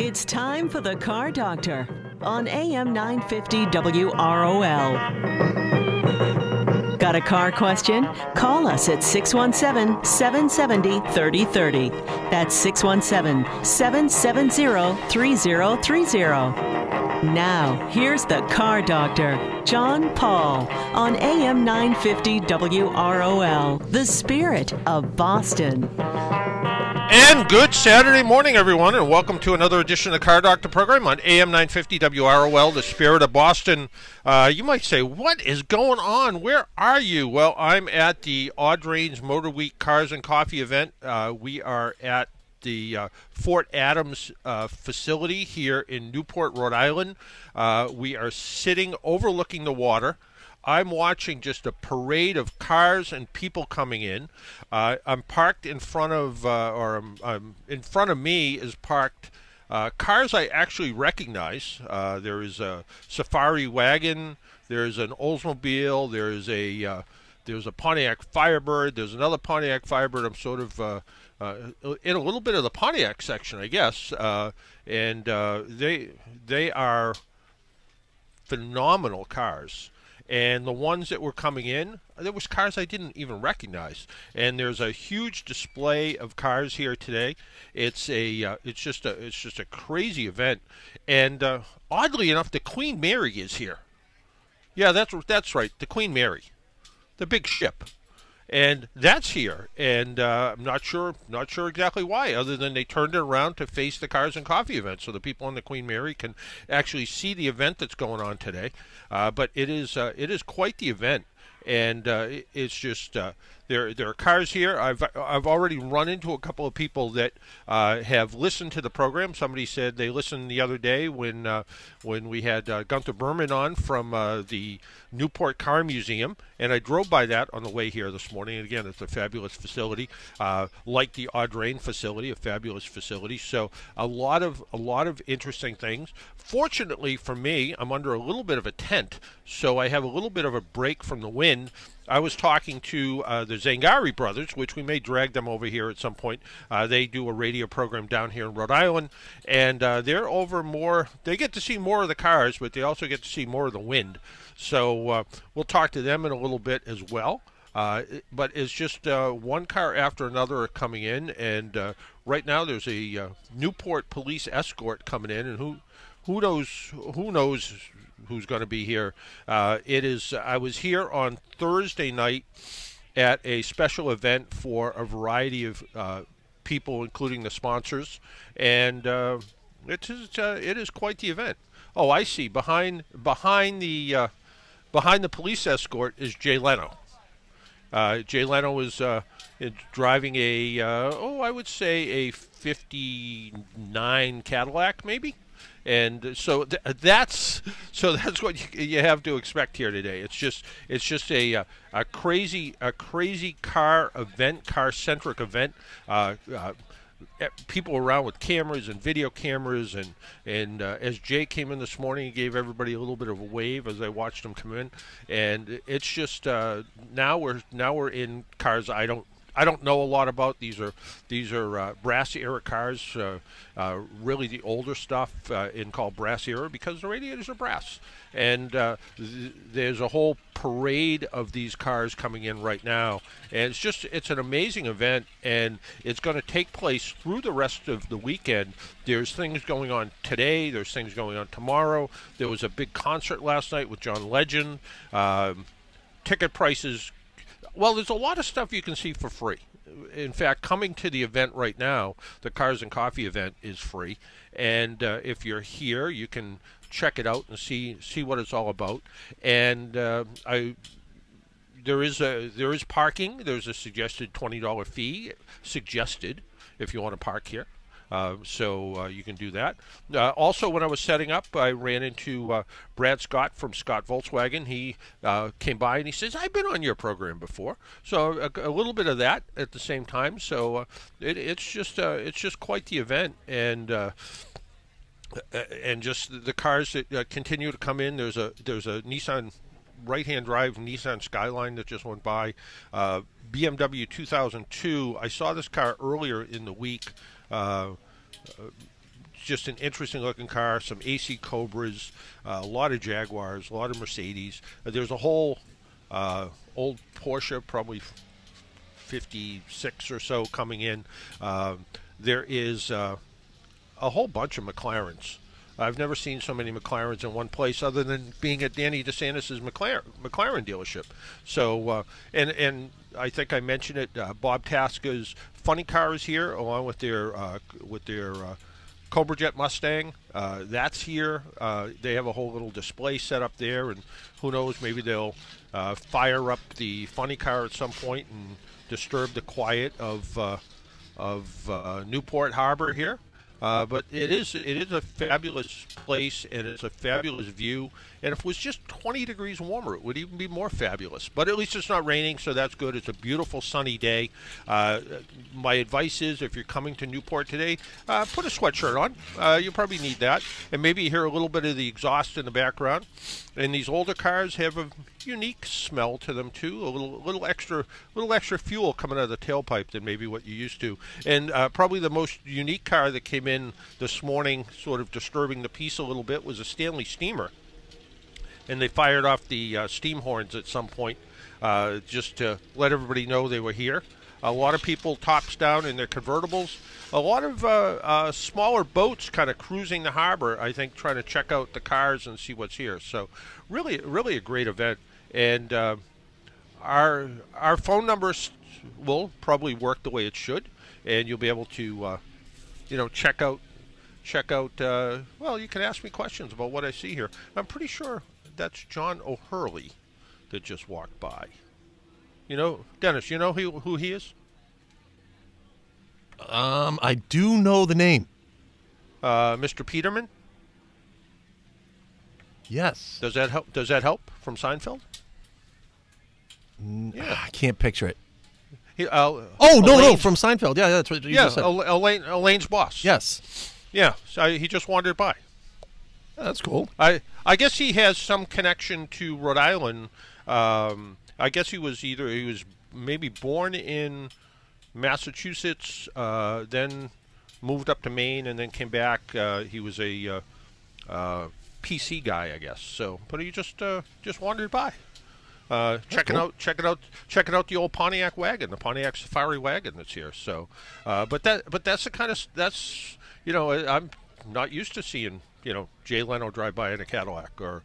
It's time for the Car Doctor on AM 950 WROL. Got a car question? Call us at 617-770-3030. That's 617-770-3030. Now, here's the Car Doctor, John Paul, on AM 950 WROL, the spirit of Boston. And good Saturday morning, everyone, and welcome to another edition of the Car Doctor program on AM 950 WROL, the spirit of Boston. You might say, what is going on? Where are you? Well, I'm at the Audrain's Motor Week Cars and Coffee event. We are at the Fort Adams facility here in Newport, Rhode Island. We are sitting overlooking the water. I'm watching just a parade of cars and people coming in. I'm parked in front of, in front of me is parked cars I actually recognize. There is a Safari wagon. There's an Oldsmobile. There's a Pontiac Firebird. There's another Pontiac Firebird. I'm sort of in a little bit of the Pontiac section, I guess. And they are phenomenal cars. And the ones that were coming in, there was cars I didn't even recognize. And there's a huge display of cars here today. It's just a crazy event. And oddly enough, the Queen Mary is here. Yeah, that's right, the Queen Mary, the big ship. And that's here, and I'm not sure exactly why, other than they turned it around to face the Cars and Coffee event, so the people on the Queen Mary can actually see the event that's going on today. But it is quite the event, and it's just there are cars here. I've already run into a couple of people that have listened to the program. Somebody said they listened the other day when we had Gunther Berman on from the Newport Car Museum, and I drove by that on the way here this morning. And again, it's a fabulous facility, like the Audrain facility, a fabulous facility. So a lot of interesting things. Fortunately for me, I'm under a little bit of a tent, so I have a little bit of a break from the wind. I was talking to the Zangari brothers, which we may drag them over here at some point. They do a radio program down here in Rhode Island, and they're over more. They get to see more of the cars, but they also get to see more of the wind. So we'll talk to them in a little bit as well. But it's just one car after another are coming in, and right now there's a Newport police escort coming in, and who knows who's going to be here. It is. I was here on Thursday night at a special event for a variety of people, including the sponsors, and it is quite the event. Oh, I see. Behind the police escort is Jay Leno. Jay Leno is driving I would say a '59 Cadillac, maybe. And so that's what you have to expect here today. It's just a crazy car centric event. People around with cameras and video cameras, and as Jay came in this morning, he gave everybody a little bit of a wave as I watched him come in. And it's just now we're in cars I don't know a lot about. These are brass era cars, really the older stuff called brass era, because the radiators are brass. And there's a whole parade of these cars coming in right now, and it's an amazing event, and it's going to take place through the rest of the weekend. There's things going on today. There's things going on tomorrow. There was a big concert last night with John Legend. Ticket prices. Well, there's a lot of stuff you can see for free. In fact, coming to the event right now, the Cars and Coffee event is free. And if you're here, you can check it out and see what it's all about. And there is parking. There's a suggested $20 fee suggested if you want to park here. So you can do that. Also, when I was setting up, I ran into Brad Scott from Scott Volkswagen. He came by and he says, "I've been on your program before." So a little bit of that at the same time. So it's just quite the event, and just the cars that continue to come in. There's a Nissan right-hand drive Nissan Skyline that just went by. BMW 2002. I saw this car earlier in the week. just an interesting looking car. Some AC Cobras, a lot of Jaguars, a lot of Mercedes. There's a whole old Porsche, probably 56 or so coming in. There is a whole bunch of McLarens. I've never seen so many McLarens in one place, other than being at Danny DeSantis' McLaren dealership. So, and I think I mentioned it. Bob Tasca's Funny Car is here, along with their Cobra Jet Mustang. That's here. They have a whole little display set up there, and who knows, maybe they'll fire up the Funny Car at some point and disturb the quiet of Newport Harbor here. But it is a fabulous place, and it's a fabulous view. And if it was just 20 degrees warmer, it would even be more fabulous. But at least it's not raining, so that's good. It's a beautiful sunny day. My advice is, if you're coming to Newport today, put a sweatshirt on. You probably need that. And maybe you hear a little bit of the exhaust in the background. And these older cars have a unique smell to them too. A little extra fuel coming out of the tailpipe than maybe what you used to. And probably the most unique car that came in this morning, sort of disturbing the peace a little bit, was a Stanley Steamer. And they fired off the steam horns at some point just to let everybody know they were here. A lot of people tops down in their convertibles. A lot of smaller boats kind of cruising the harbor, I think, trying to check out the cars and see what's here. So really a great event. And our phone numbers will probably work the way it should. And you'll be able to, check out. Well, you can ask me questions about what I see here. I'm pretty sure that's John O'Hurley that just walked by. Dennis, you know who he is? I do know the name. Mr. Peterman? Yes. Does that help from Seinfeld? Yeah. I can't picture it. No, from Seinfeld. Yeah, that's what you just said. Elaine's boss. Yes. Yeah, so he just wandered by. That's cool. I guess he has some connection to Rhode Island. I guess he was maybe born in Massachusetts, then moved up to Maine, and then came back. He was a PC guy, I guess. So, but he just wandered by, checking out the old Pontiac wagon, the Pontiac Safari wagon that's here. So, but that's the kind of I'm not used to seeing Jay Leno drive by in a Cadillac, or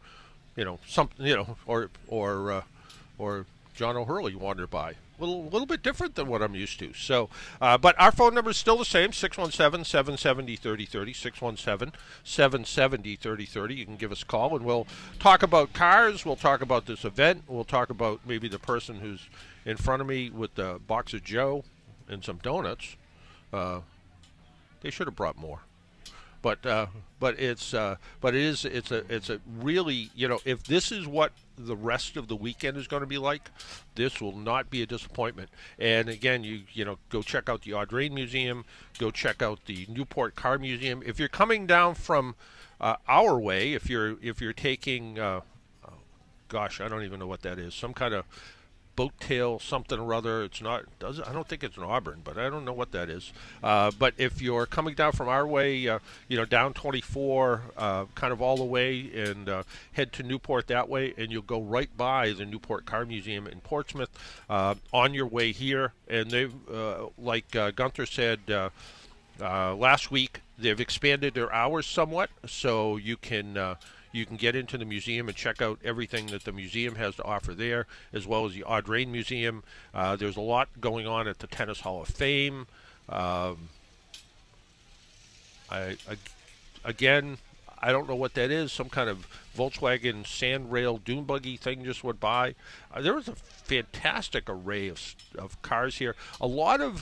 or John O'Hurley wander by. A little bit different than what I'm used to. So, but our phone number is still the same, 617-770-3030, 617-770-3030. You can give us a call, and we'll talk about cars. We'll talk about this event. We'll talk about maybe the person who's in front of me with the box of Joe and some donuts. They should have brought more. But it's a really, if this is what the rest of the weekend is going to be like, this will not be a disappointment. And again, you go check out the Audrain Museum, go check out the Newport Car Museum. If you're coming down from our way, if you're taking, I don't even know what that is, some kind of boat tail something or other. It's not. I don't think it's an Auburn, but I don't know what that is. But if you're coming down from our way, down 24, kind of all the way, and head to Newport that way, and you'll go right by the Newport Car Museum in Portsmouth on your way here. And they've, like Gunther said last week, they've expanded their hours somewhat, so you can get into the museum and check out everything that the museum has to offer there, as well as the Audrain Museum. There's a lot going on at the Tennis Hall of Fame. I don't know what that is. Some kind of Volkswagen sand rail dune buggy thing just went by. There was a fantastic array of cars here. A lot of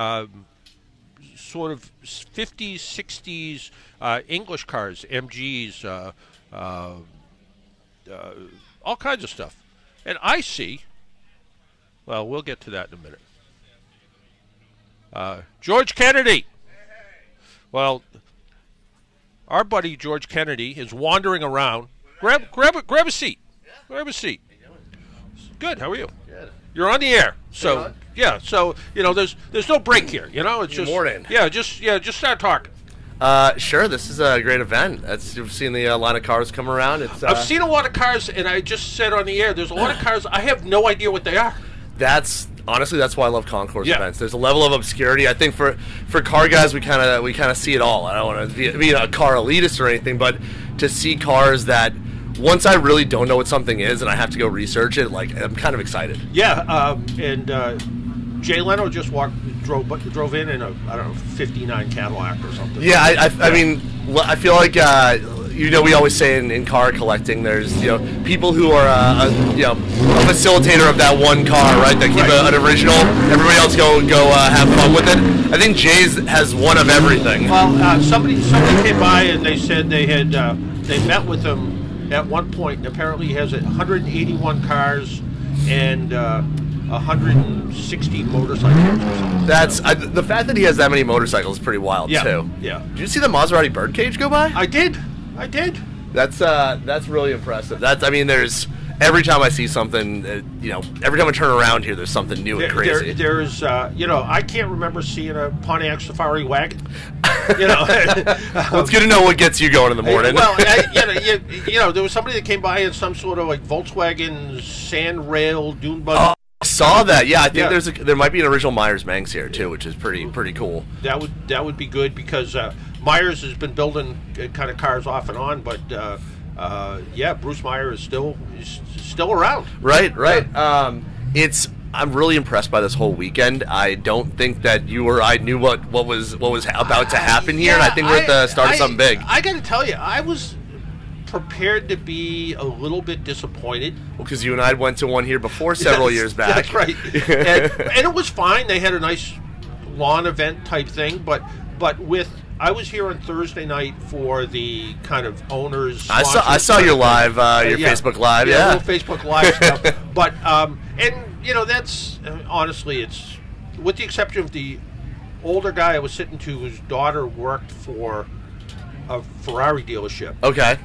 sort of 50s, 60s English cars, MGs, all kinds of stuff. And I see, well, we'll get to that in a minute. George Kennedy. Well, our buddy George Kennedy is wandering around. Grab a seat. Grab a seat. Good. How are you? Good. You're on the air. So yeah. So there's no break here. It's just morning. Yeah. Just start talking. Sure. This is a great event. You've seen the line of cars come around. I've seen a lot of cars, and I just said on the air, there's a lot of cars. I have no idea what they are. Honestly, that's why I love concourse events. There's a level of obscurity. I think for car guys, we kind of see it all. I don't want to be a car elitist or anything, but to see cars that once I really don't know what something is and I have to go research it, like I'm kind of excited. Yeah, and Jay Leno just drove in a, I don't know, 59 Cadillac or something. Yeah, I mean, I feel like we always say in car collecting, there's people who are a facilitator of that one car, right? That keep an original. Everybody else go have fun with it. I think Jay's has one of everything. Well, somebody came by and they said they met with him at one point. And apparently, he has 181 cars and 160 motorcycles or something. That's the fact that he has that many motorcycles is pretty wild too. Yeah. Did you see the Maserati birdcage go by? I did. That's really impressive. There's every time I see something, every time I turn around here, there's something new and crazy. There's I can't remember seeing a Pontiac Safari wagon. Well, it's good to know what gets you going in the morning. Well, there was somebody that came by in some sort of like Volkswagen sand rail dune buggy. I saw that. Yeah, I think there might be an original Myers Manx here too, which is pretty cool. That would be good because Myers has been building kind of cars off and on, but Bruce Meyer is still around. Right. Yeah. I'm really impressed by this whole weekend. I don't think that you or I knew what was about to happen here, and I think we're at the start of something big. I got to tell you, I was prepared to be a little bit disappointed. Well, because you and I went to one here before several years back. That's right. and it was fine. They had a nice lawn event type thing, but I was here on Thursday night for the kind of owners. I saw your live, Facebook Live, a little Facebook Live stuff. But that's honestly, it's with the exception of the older guy I was sitting to, whose daughter worked for a Ferrari dealership. Okay.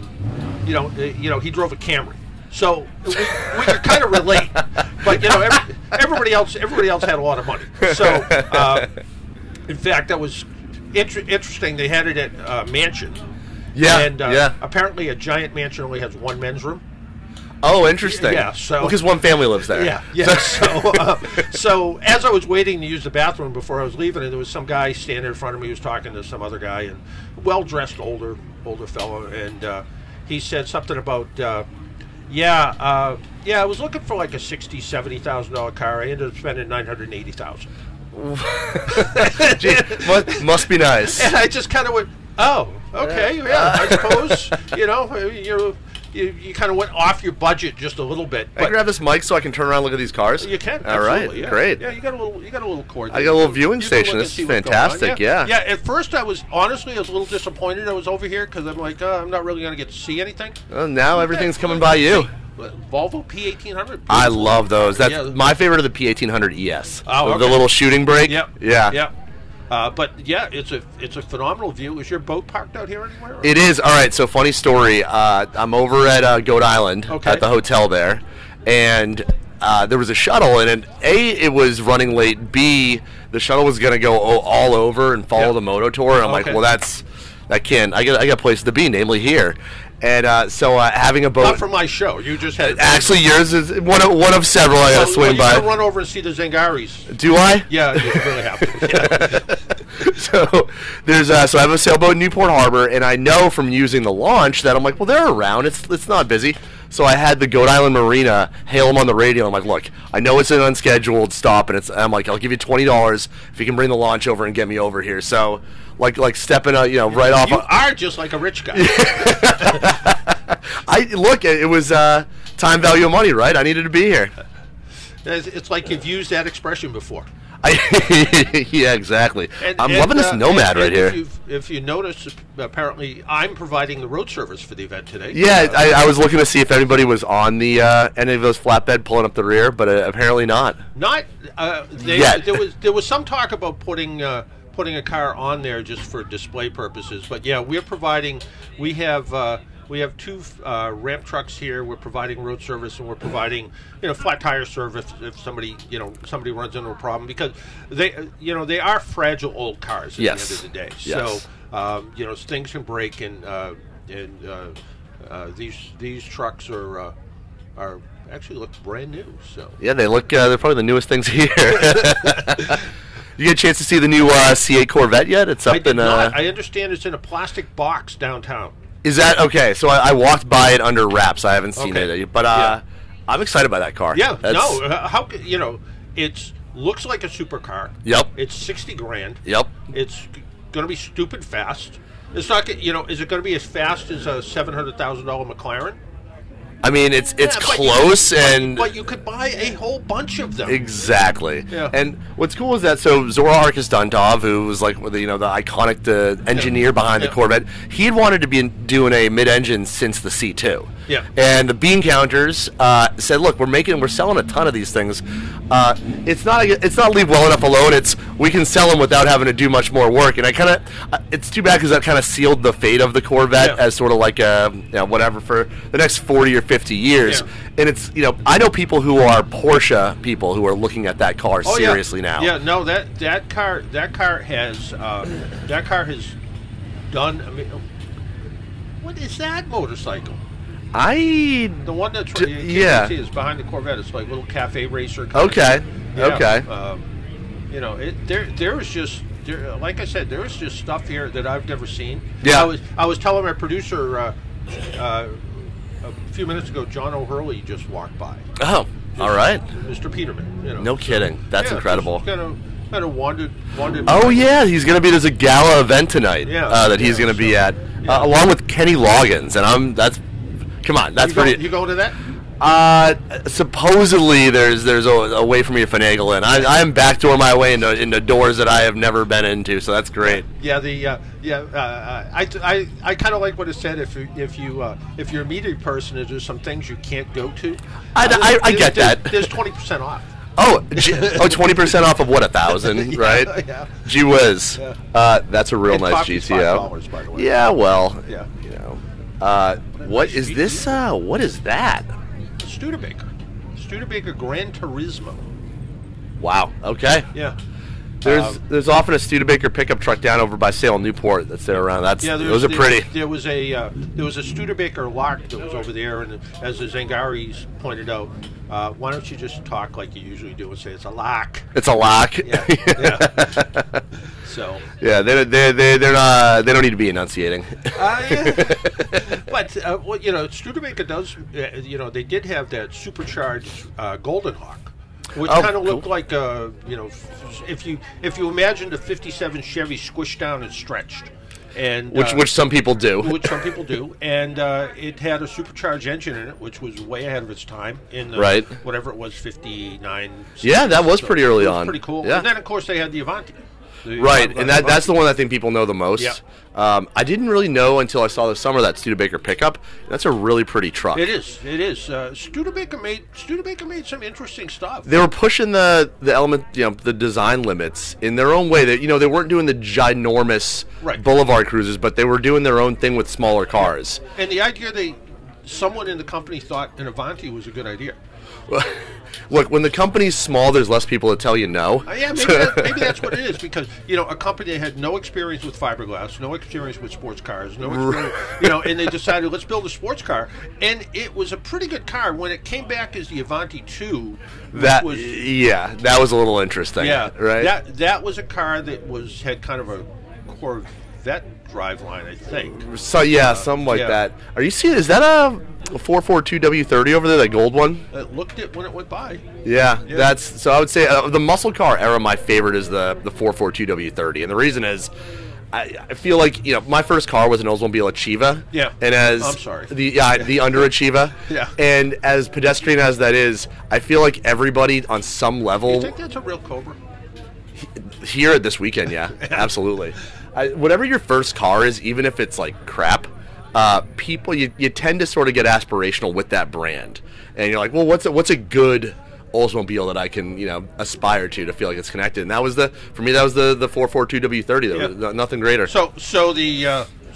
He drove a Camry, so we could kind of relate. But everybody else had a lot of money. So, in fact, that was interesting. They had it at Mansion. Yeah. And apparently, a Giant Mansion only has one men's room. Oh, interesting. Yeah, so because one family lives there. Yeah. So as I was waiting to use the bathroom before I was leaving, and there was some guy standing in front of me who was talking to some other guy, and well-dressed older fellow, and he said something about, I was looking for like a $60,000-$70,000 car. I ended up spending $980,000. Gee, must be nice. And I just kind of went, oh, okay, I suppose you kind of went off your budget just a little bit. Can I grab this mic so I can turn around and look at these cars? You can. All right, great. Yeah, you got a little cord. I got a little viewing station. This is fantastic. Yeah. At first, I was a little disappointed I was over here because I'm like, I'm not really going to get to see anything. Well, now everything's coming by you. Volvo P1800. I love those. That's my favorite of the P1800 ES. Oh, okay. The little shooting brake. Yep. Yeah. It's a phenomenal view. Is your boat parked out here anywhere? Or? It is. All right, so funny story. I'm over at Goat Island at the hotel there, and there was a shuttle, and it was running late. B, the shuttle was going to go all over and follow the Moto Tour, and I'm like, well, I got places to be, namely here. And so having a boat. Not for my show. You just had. Actually, yours is one of several I got to swing by. You run over and see the Zengaris. Do I? Yeah, you really have to. So there's so I have a sailboat in Newport Harbor, and I know from using the launch that I'm like, well, they're around. It's not busy. So I had the Goat Island Marina hail them on the radio. I'm like, look, I know it's an unscheduled stop, and I'm like, I'll give you $20 if you can bring the launch over and get me over here. So. Like stepping out, right off. You are just like a rich guy. It was time value of money, right? I needed to be here. It's like you've used that expression before. Yeah, exactly. I'm loving this Nomad right here. If you notice, apparently I'm providing the road service for the event today. Yeah, I was looking to see if anybody was on the any of those flatbed pulling up the rear, but apparently not. Not yet. There was some talk about putting a car on there just for display purposes, but yeah, we're providing. We have we have two ramp trucks here. We're providing road service, and we're providing flat tire service if somebody runs into a problem, because they are fragile old cars at the end of the day. Yes. So things can break, and these trucks are actually look brand new. So yeah, they look they're probably the newest things here. You get a chance to see the new C8 Corvette yet? It's up I did not. I understand it's in a plastic box downtown. Is that okay? So I walked by it under wraps. I haven't seen it, but I'm excited by that car. Yeah, how it looks like a supercar. Yep. It's $60,000. Yep. It's going to be stupid fast. It's not. Is it going to be as fast as a $700,000 McLaren? I mean, it's close, but you could buy a whole bunch of them. Exactly. Yeah. And what's cool is that Zora Arkus Duntov, who was like the iconic engineer behind the Corvette, he had wanted to be doing a mid-engine since the C2. Yeah. And the bean counters said, "Look, we're selling a ton of these things. It's not leave well enough alone. We can sell them without having to do much more work." And it's too bad because that kind of sealed the fate of the Corvette as sort of like whatever for the next 40 or 50 years. Yeah. And it's I know people who are Porsche people who are looking at that car seriously now. Yeah, no, that car has done. I mean, what is that motorcycle? The one that's see is behind the Corvette. It's like a little cafe racer. Okay. Okay. Like I said, there is just stuff here that I've never seen. Yeah. I was telling my producer a few minutes ago, John O'Hurley just walked by. Oh, all right. Mr. Peterman. No kidding. That's incredible. Kind of wandered. Oh yeah, he's going to be. There's a gala event tonight that he's going to be at, along with Kenny Loggins, and come on, that's pretty. You going to that? Supposedly there's a way for me to finagle in. I am backdoor my way into doors that I have never been into, so that's great. I kind of like what it said. If you're a media person, there's some things you can't go to. I get that. There's 20% off. Oh, 20% off of what, 1,000, right? Yeah. Gee whiz. Yeah. That's a real nice GTO. $5, by the way. Yeah, well. Yeah. What is this? What is that? Studebaker Gran Turismo. Wow. Okay. Yeah. There's often a Studebaker pickup truck down over by Salem Newport that's there around. Those are pretty. There was a Studebaker lock that was over there, and as the Zangaris pointed out, why don't you just talk like you usually do and say it's a lock? It's a lock. Yeah. So. Yeah, they're not. They don't need to be enunciating. But Studebaker does. They did have that supercharged Golden Hawk. Which kind of looked like, if you imagined a '57 Chevy squished down and stretched, and which some people do. And it had a supercharged engine in it, which was way ahead of its time in whatever it was, 59. Yeah, that was pretty early on. Pretty cool. Yeah. And then of course they had the Avanti. And that's the one I think people know the most. Yeah. I didn't really know until I saw this summer that Studebaker pickup. That's a really pretty truck. It is. Studebaker made some interesting stuff. They were pushing the element, the design limits in their own way. They weren't doing the ginormous Boulevard cruisers, but they were doing their own thing with smaller cars. Yeah. And the idea someone in the company thought an Avanti was a good idea. Look, when the company's small, there's less people to tell you no. Yeah, maybe that's what it is, because a company that had no experience with fiberglass, no experience with sports cars, no experience, and they decided, let's build a sports car, and it was a pretty good car. When it came back as the Avanti 2, that was a little interesting. Yeah, right. That was a car that had kind of a Corvette driveline, I think. So something like that. Are you seeing? Is that a 442 W30 over there, that gold one? It looked it when it went by. Yeah. That's so. I would say the muscle car era, my favorite is the 442 W30, and the reason is, I feel like my first car was an Oldsmobile Achieva. Yeah. And I'm sorry. The Underachieva. Yeah. And as pedestrian as that is, I feel like everybody on some level. You think that's a real Cobra? Here this weekend, yeah, absolutely. Whatever your first car is, even if it's like crap, people you tend to sort of get aspirational with that brand, and you're like, well, what's a good Oldsmobile that I can aspire to feel like it's connected? And that was for me that was the 442 W30. That was nothing greater. So the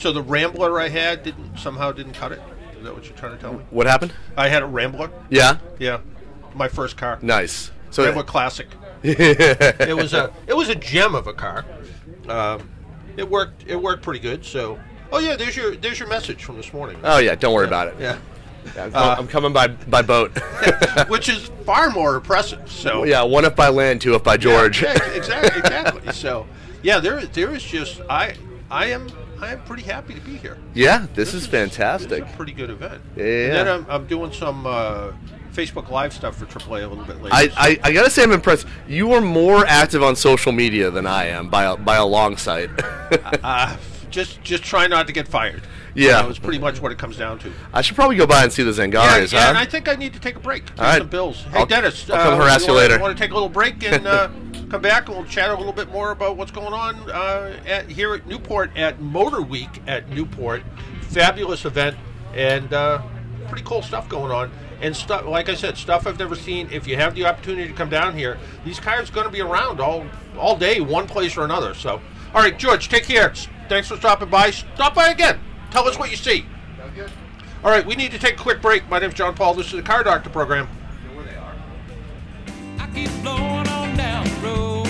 So the Rambler I had didn't cut it? Is that what you're trying to tell me? What happened? I had a Rambler. Yeah? Yeah. My first car. Nice. So Rambler Classic. It was a gem of a car. It worked pretty good. So, oh yeah, there's your message from this morning. Oh yeah, don't worry about it. Yeah. I'm coming by boat. Which is far more impressive. So yeah, 1 if by land, 2 if by George. Yeah, exactly. So yeah, there is just I am pretty happy to be here. Yeah, this is fantastic. It's a pretty good event. Yeah. And then I'm doing some Facebook Live stuff for AAA a little bit later. I gotta say I'm impressed. You are more active on social media than I am by a long sight. Just try not to get fired. Yeah, it's pretty much what it comes down to. I should probably go by and see the Zangaris. Yeah, and I think I need to take a break. Take some bills. Hey, Dennis, I'll come harass you later. Want to take a little break and come back and we'll chat a little bit more about what's going on here at Newport at Motor Week at Newport. Fabulous event and pretty cool stuff going on. And stuff, like I said, stuff I've never seen. If you have the opportunity to come down here, these cars are going to be around all day, one place or another. So, all right, George, take care. Thanks for stopping by. Stop by again. Tell us what you see. All right, we need to take a quick break. My name's John Paul. This is the Car Doctor program. Where they are. I keep blowing on down the road.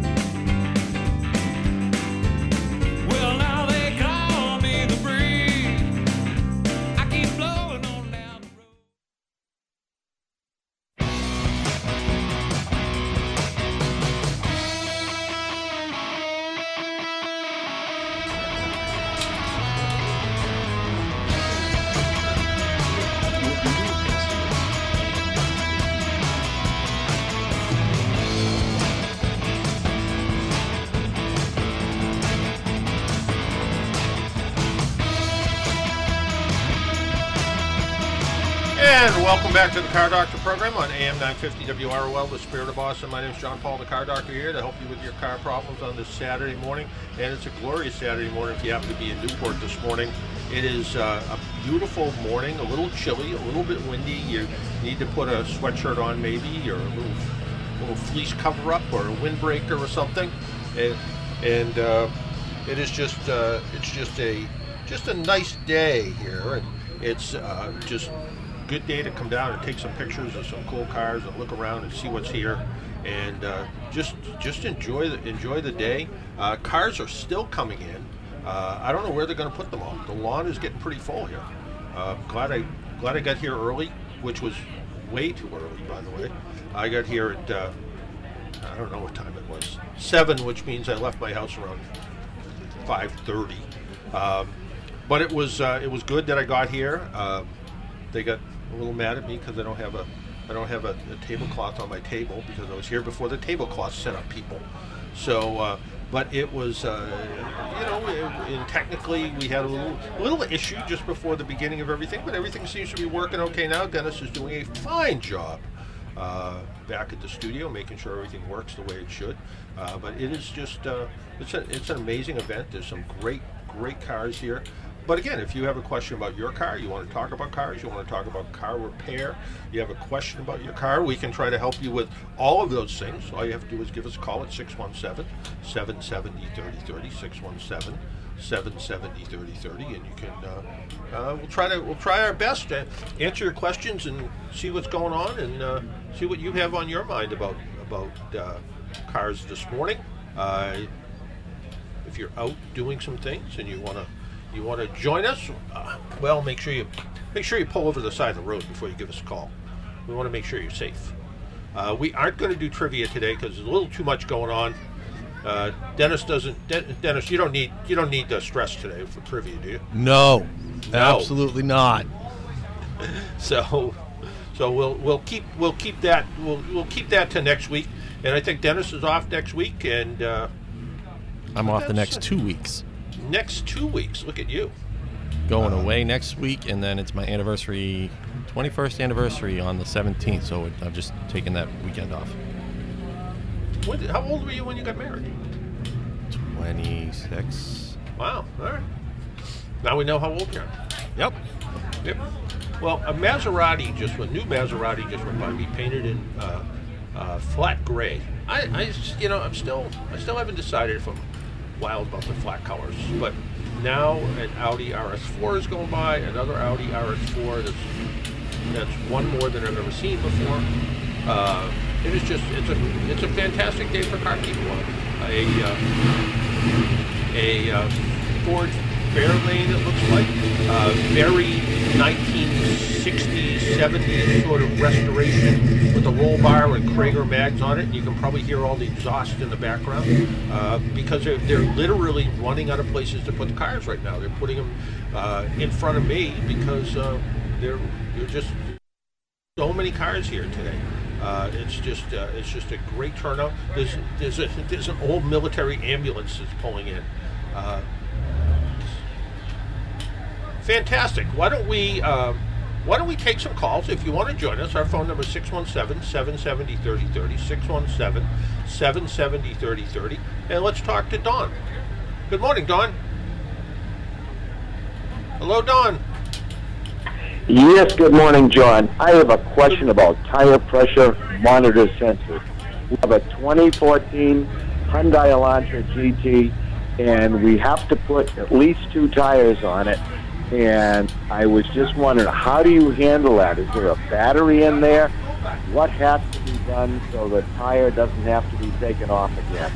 Well, now they call me the breeze. I keep blowing on down the road. And welcome back to the Car Doctor program on AM 950 WROL, the Spirit of Boston. My name's John Paul, the Car Doctor, here to help you with your car problems on this Saturday morning. And it's a glorious Saturday morning if you happen to be in Newport this morning. It is a beautiful morning, a little chilly, a little bit windy. You need to put a sweatshirt on maybe, or a little fleece cover-up, or a windbreaker or something. And it is just a nice day here, and it's just good day to come down and take some pictures of some cool cars and look around and see what's here, and just enjoy the day. Cars are still coming in. I don't know where they're going to put them all. The lawn is getting pretty full here. Glad I got here early, which was way too early, by the way. I got here at I don't know what time it was, 7, which means I left my house around 5:30. But it was good that I got here. They got a little mad at me because I don't have a tablecloth on my table, because I was here before the tablecloth set up people. So, but it was, and technically we had a little issue just before the beginning of everything, but everything seems to be working okay now. Dennis is doing a fine job back at the studio, making sure everything works the way it should. But it is just, it's an amazing event. There's some great cars here. But again, if you have a question about your car, you want to talk about cars, you want to talk about car repair, you have a question about your car, we can try to help you with all of those things. All you have to do is give us a call at 617-770-3030, 617-770-3030, and you can, we'll try our best to answer your questions and see what's going on, and see what you have on your mind about cars this morning. If you're out doing some things and you want to join us, well, make sure you pull over the side of the road before you give us a call. We want to make sure you're safe. We aren't going to do trivia today because there's a little too much going on. Dennis, you don't need the stress today for trivia, do you? No, absolutely not. So we'll keep that to next week. And I think Dennis is off next week, and I'm off the next 2 weeks. Next 2 weeks, look at you. Going away next week, and then it's my 21st anniversary on the 17th, so I've just taken that weekend off. How old were you when you got married? 26. Wow, all right. Now we know how old you are. Yep. Well, a new Maserati just went by me, painted in flat gray. I still haven't decided if I'm wild about the flat colors, but now an Audi RS4 is going by, another Audi RS4 that's one more than I've ever seen before. It is just it's a fantastic day for car people. A Ford Fairlane, it looks like, very 1960s, 70s sort of restoration with a roll bar and Krager mags on it. And you can probably hear all the exhaust in the background because they're literally running out of places to put the cars right now. They're putting them in front of me because they're just so many cars here today. It's just a great turnout. There's an old military ambulance that's pulling in. Fantastic. Why don't we take some calls? If you want to join us, our phone number is 617-770-3030, 617-770-3030, and let's talk to Don. Good morning, Don. Hello, Don. Yes, good morning, John. I have a question about tire pressure monitor sensors. We have a 2014 Hyundai Elantra GT, and we have to put at least 2 tires on it. And I was just wondering, how do you handle that? Is there a battery in there? What has to be done so the tire doesn't have to be taken off again?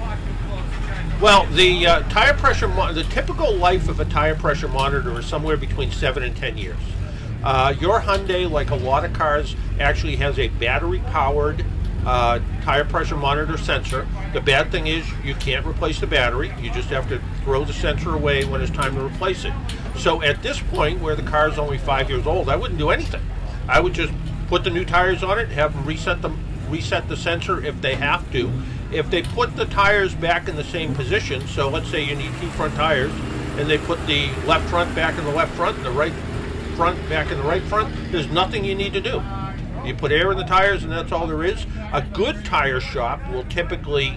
Well, the tire pressure, the typical life of a tire pressure monitor is somewhere between 7 and 10 years. Your Hyundai, like a lot of cars, actually has a battery-powered tire pressure monitor sensor. The bad thing is you can't replace the battery. You just have to throw the sensor away when it's time to replace it. So at this point, where the car is only 5 years old, I wouldn't do anything. I would just put the new tires on it, have them reset the sensor if they have to. If they put the tires back in the same position, so let's say you need 2 front tires, and they put the left front back in the left front and the right front back in the right front, there's nothing you need to do. You put air in the tires and that's all there is. A good tire shop will typically,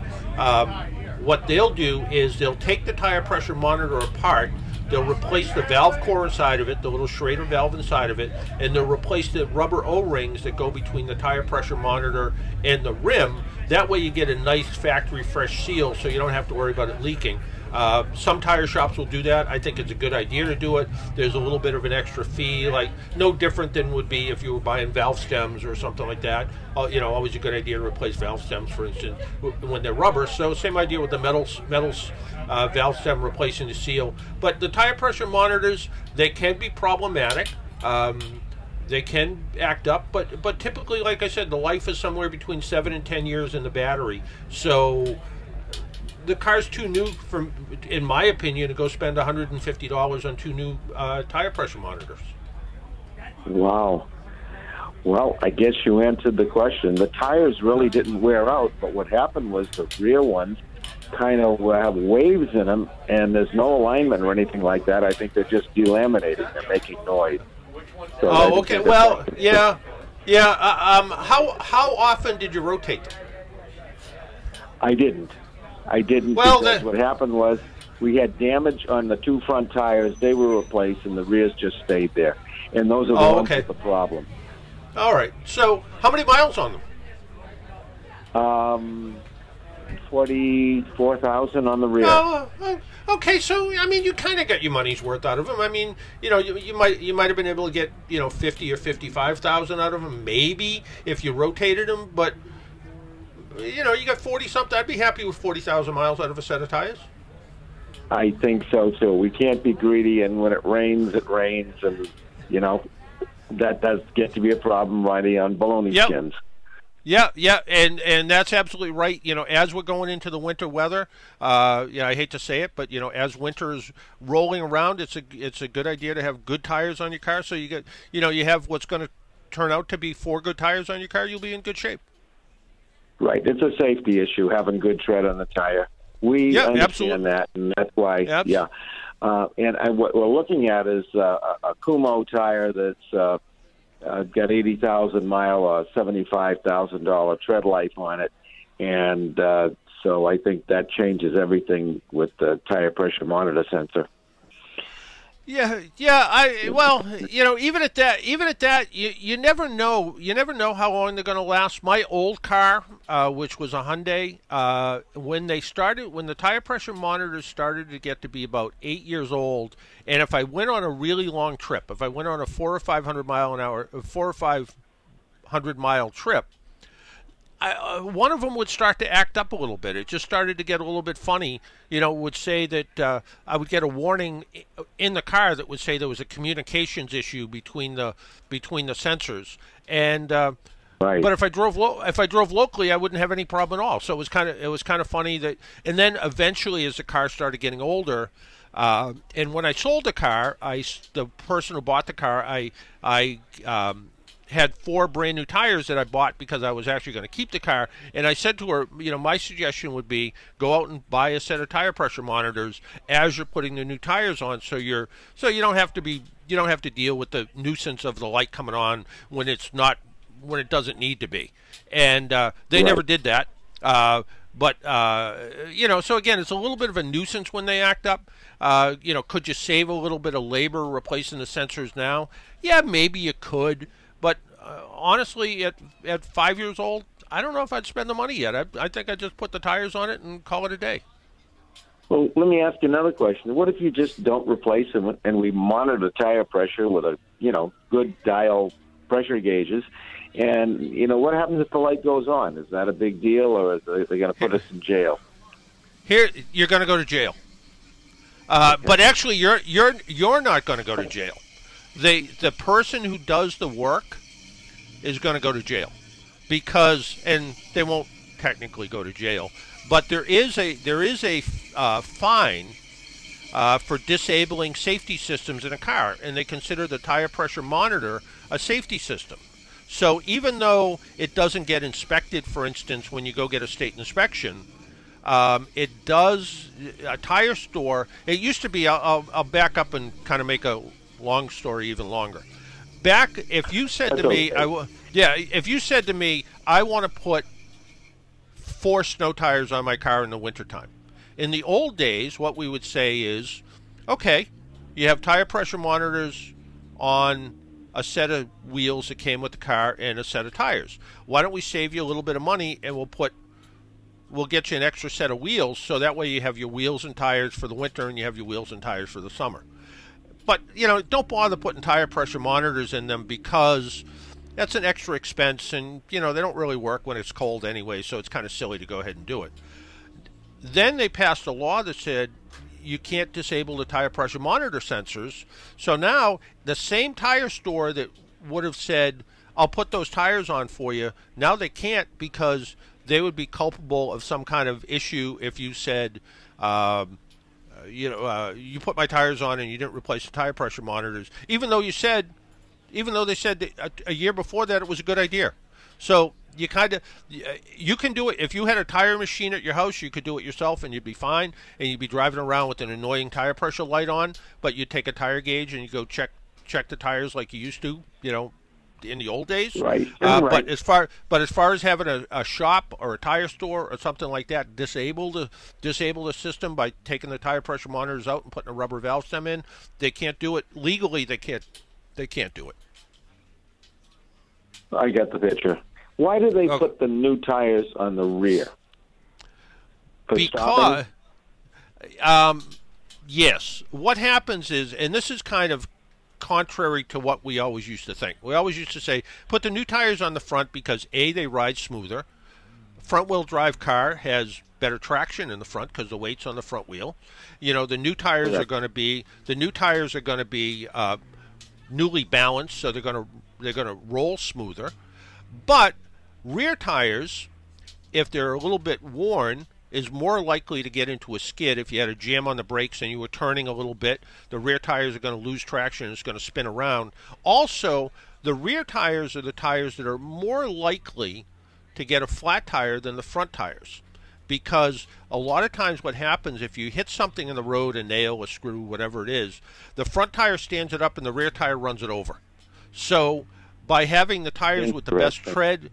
what they'll do is they'll take the tire pressure monitor apart, they'll replace the valve core inside of it, the little Schrader valve inside of it, and they'll replace the rubber O-rings that go between the tire pressure monitor and the rim. That way you get a nice factory fresh seal so you don't have to worry about it leaking. Some tire shops will do that. I think it's a good idea to do it. There's a little bit of an extra fee, like no different than would be if you were buying valve stems or something like that. Always a good idea to replace valve stems, for instance, when they're rubber. So same idea with the metals valve stem replacing the seal. But the tire pressure monitors, they can be problematic. They can act up, but typically, like I said, the life is somewhere between 7 and 10 years in the battery. So the car's too new, in my opinion, to go spend $150 on 2 new tire pressure monitors. Wow. Well, I guess you answered the question. The tires really didn't wear out, but what happened was the rear ones kind of have waves in them, and there's no alignment or anything like that. I think they're just delaminating. They're making noise. So okay. Well, yeah. How often did you rotate them? I didn't. Well, because what happened was we had damage on the 2 front tires. They were replaced, and the rears just stayed there. And those are the ones with the problem. All right. So how many miles on them? 44,000 on the rear. Okay. So I mean, you kind of got your money's worth out of them. I mean, you might have been able to get 50 or 55,000 out of them, maybe if you rotated them, but. You got 40-something. I'd be happy with 40,000 miles out of a set of tires. I think so, too. We can't be greedy, and when it rains, and, that does get to be a problem riding on baloney skins. Yeah, and that's absolutely right. As we're going into the winter weather, I hate to say it, but as winter is rolling around, it's a good idea to have good tires on your car. So you get, you have what's going to turn out to be 4 good tires on your car. You'll be in good shape. Right. It's a safety issue, having good tread on the tire. We understand that, and that's why, and what we're looking at is a Kumho tire that's got 80,000 mile, $75,000 tread life on it, and so I think that changes everything with the tire pressure monitor sensor. Yeah. Well, even at that, you never know. You never know how long they're going to last. My old car, which was a Hyundai, when the tire pressure monitors started to get to be about 8 years old, and if I went on a really long trip, if I went on a 400 or 500 mile trip, one of them would start to act up a little bit. It just started to get a little bit funny. Would say that I would get a warning in the car that would say there was a communications issue between the sensors. And Right. but if I drove locally, I wouldn't have any problem at all. So it was kind of funny that. And then eventually, as the car started getting older, and when I sold the car, the person who bought the car, I had 4 brand new tires that I bought because I was actually going to keep the car. And I said to her, my suggestion would be go out and buy a set of tire pressure monitors as you're putting the new tires on, so you don't have to deal with the nuisance of the light coming on when it doesn't need to be. And they never did that. But so again, it's a little bit of a nuisance when they act up. Could you save a little bit of labor replacing the sensors now? Yeah, maybe you could. But honestly, at 5 years old, I don't know if I'd spend the money yet. I think I'd just put the tires on it and call it a day. Well, let me ask you another question. What if you just don't replace them and we monitor the tire pressure with a good dial pressure gauges? And what happens if the light goes on? Is that a big deal, or are they going to put us in jail? Here, you're going to go to jail. But actually, you're not going to go to jail. The person who does the work is going to go to jail and they won't technically go to jail, but there is a fine for disabling safety systems in a car, and they consider the tire pressure monitor a safety system. So even though it doesn't get inspected, for instance, when you go get a state inspection, it does. A tire store. It used to be. I'll back up and kind of make a long story even longer. If you said to me, if you said to me, I want to put 4 snow tires on my car in the wintertime. In the old days, what we would say is, okay, you have tire pressure monitors on a set of wheels that came with the car and a set of tires. Why don't we save you a little bit of money and we'll get you an extra set of wheels, so that way you have your wheels and tires for the winter and you have your wheels and tires for the summer. But, don't bother putting tire pressure monitors in them because that's an extra expense, and, they don't really work when it's cold anyway, so it's kind of silly to go ahead and do it. Then they passed a law that said you can't disable the tire pressure monitor sensors. So now the same tire store that would have said, I'll put those tires on for you, now they can't, because they would be culpable of some kind of issue if you said, you put my tires on and you didn't replace the tire pressure monitors, even though they said that a year before that it was a good idea. So you can do it. If you had a tire machine at your house, you could do it yourself and you'd be fine, and you'd be driving around with an annoying tire pressure light on, but you'd take a tire gauge and you go check the tires like you used to, in the old days. Right. But as far as having a shop or a tire store or something like that disable the system by taking the tire pressure monitors out and putting a rubber valve stem in, they can't do it legally. They can't do it. I get the picture. Why do they put the new tires on the rear? Because yes, what happens is, and this is kind of contrary to what we always used to think. We always used to say, put the new tires on the front because A, they ride smoother. Front-wheel drive car has better traction in the front because the weight's on the front wheel. The new tires are going to be newly balanced, so they're going to roll smoother. But rear tires, if they're a little bit worn, is more likely to get into a skid. If you had a jam on the brakes and you were turning a little bit, the rear tires are going to lose traction and it's going to spin around. Also, the rear tires are the tires that are more likely to get a flat tire than the front tires, because a lot of times what happens, if you hit something in the road, a nail, a screw, whatever it is, the front tire stands it up and the rear tire runs it over. So by having the tires with the best tread,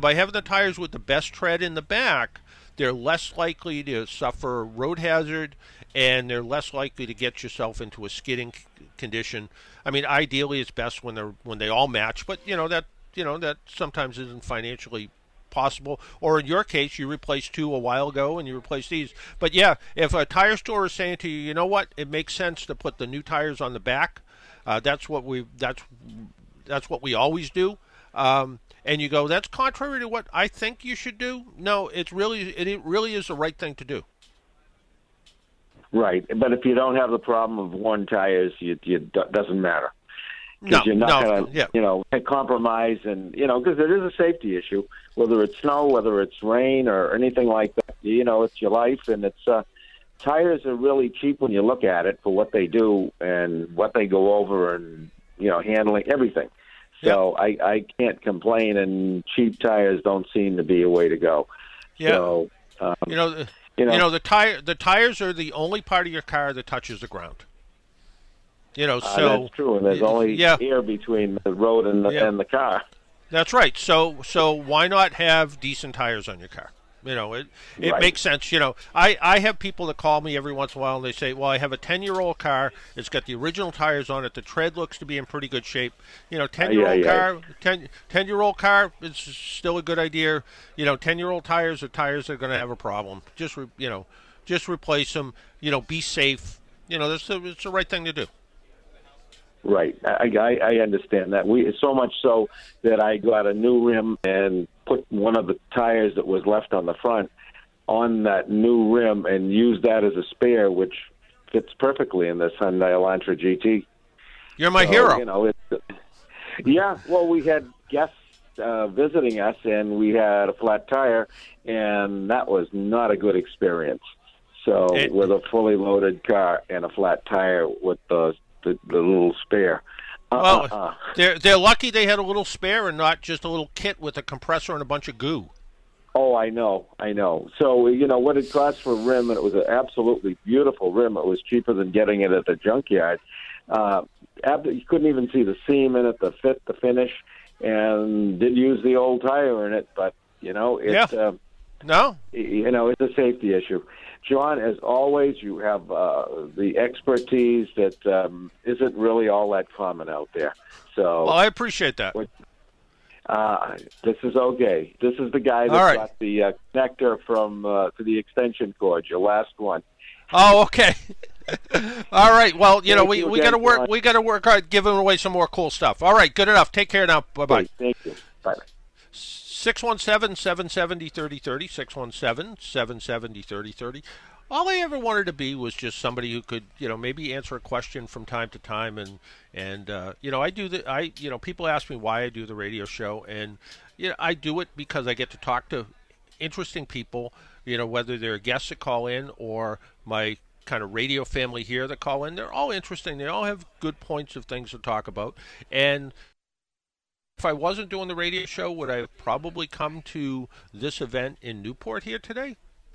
in the back, they're less likely to suffer road hazard, and they're less likely to get yourself into a skidding condition. I mean, ideally, it's best when they all match, but that sometimes isn't financially possible. Or in your case, you replaced 2 a while ago and you replaced these. But yeah, if a tire store is saying to you, you know what, it makes sense to put the new tires on the back. That's what we always do. And you go, that's contrary to what I think you should do. No, it really is the right thing to do. Right, but if you don't have the problem of worn tires, it doesn't matter. No, you're not going yeah. to, compromise, and because it is a safety issue, whether it's snow, whether it's rain, or anything like that. It's your life, and it's tires are really cheap when you look at it for what they do and what they go over, and handling everything. So yep. I can't complain, and cheap tires don't seem to be a way to go. Yeah. So, the tires are the only part of your car that touches the ground. So that's true, and there's only air between the road and the car. That's right. So why not have decent tires on your car? It right. makes sense. I have people that call me every once in a while and they say, well, I have a 10-year-old car. It's got the original tires on it. The tread looks to be in pretty good shape. 10-year-old car, 10-year-old car is still a good idea. 10-year-old tires are tires that are going to have a problem. Just replace them. Be safe. It's the right thing to do. Right, I understand that. So much so that I got a new rim and put one of the tires that was left on the front on that new rim and used that as a spare, which fits perfectly in this Hyundai Elantra GT. You're my hero. Well, we had guests visiting us, and we had a flat tire, and that was not a good experience. So with a fully loaded car and a flat tire with the little spare. Well, they're lucky they had a little spare and not just a little kit with a compressor and a bunch of goo. Oh, I know. So, what it cost for a rim, and it was an absolutely beautiful rim. It was cheaper than getting it at the junkyard. You couldn't even see the seam in it, the fit, the finish, and did use the old tire in it. But, it's a safety issue. John, as always, you have the expertise that isn't really all that common out there. So, well, I appreciate that. This is okay. This is the guy that got the connector from to the extension cord. Your last one. Oh, okay. All right. Well, we got to work. We got to work hard giving away some more cool stuff. All right. Good enough. Take care now. Bye bye. Thank you. Bye. 617-770-3030, 617-770-3030. All I ever wanted to be was just somebody who could, maybe answer a question from time to time, and I do people ask me why I do the radio show, and I do it because I get to talk to interesting people, whether they're guests that call in or my kind of radio family here that call in. They're all interesting. They all have good points of things to talk about, and if I wasn't doing the radio show, would I have probably come to this event in Newport here today?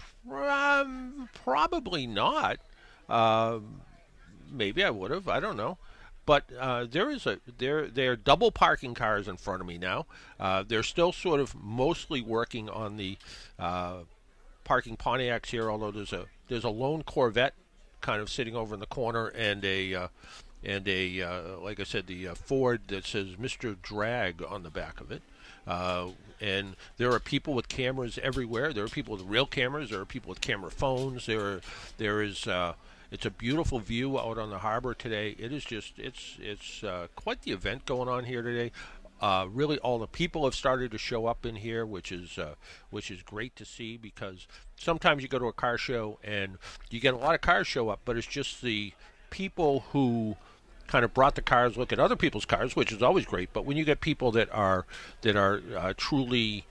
Probably not. Maybe I would have. I don't know. But there are double parking cars in front of me now. They're still sort of mostly working on the parking Pontiacs here, although there's a lone Corvette kind of sitting over in the corner, and a like I said, the Ford that says Mr. Drag on the back of it. And there are people with cameras everywhere. There are people with real cameras. There are people with camera phones. There is. It's a beautiful view out on the harbor today. It is just. It's quite the event going on here today. Really, all the people have started to show up in here, which is great to see, because sometimes you go to a car show and you get a lot of cars show up, but it's just the people who kind of brought the cars, look at other people's cars, which is always great. But when you get people that are truly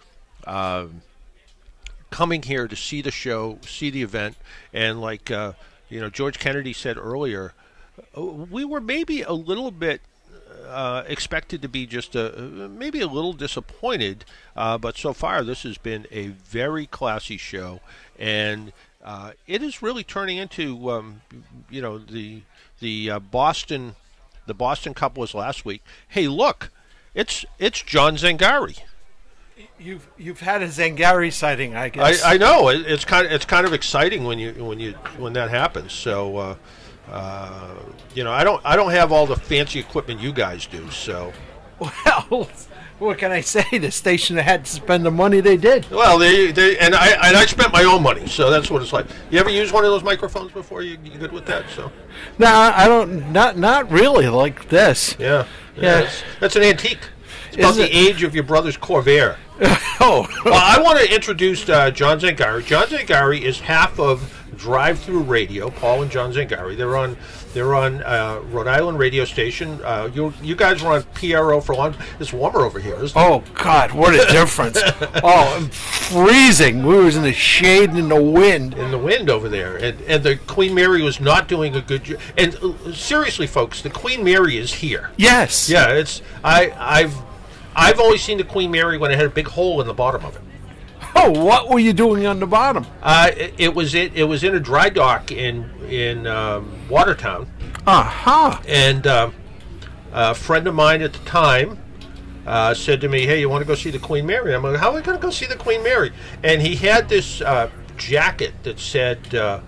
coming here to see the show, see the event, and like George Kennedy said earlier, we were maybe a little bit expected to be just maybe a little disappointed, but so far this has been a very classy show, and it is really turning into the Boston. The Boston Cup was last week. Hey, look, it's John Zangari. You've had a Zangari sighting, I guess. I know it's kind of exciting when that happens. So I don't have all the fancy equipment you guys do. So, Well, what can I say? The station had to spend the money they did. well, I spent my own money, so that's what it's like. You ever use one of those microphones before? You good with that? So, No, I don't. Not really like this. yeah. Yeah. That's an antique. It's about Is the it? age of your brother's Corvair. Oh, Well, I want to introduce John Zangari. John Zangari is half of Drive Through Radio. Paul and John Zangari. They're on Rhode Island radio station. You guys were on PRO for a long time. It's warmer over here, isn't it? oh God! What a difference! Oh, I'm freezing. We was in the shade and in the wind. In the wind over there, and the Queen Mary was not doing a good job. And seriously, folks, the Queen Mary is here. Yes. Yeah, I've only seen the Queen Mary when it had a big hole in the bottom of it. Oh, what were you doing on the bottom? It was in a dry dock in Watertown, and a friend of mine at the time said to me, "Hey, you want to go see the Queen Mary?" I'm like, "How am I going to go see the Queen Mary?" And he had this jacket that said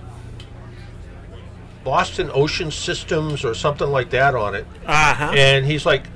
Boston Ocean Systems or something like that on it, and he's like,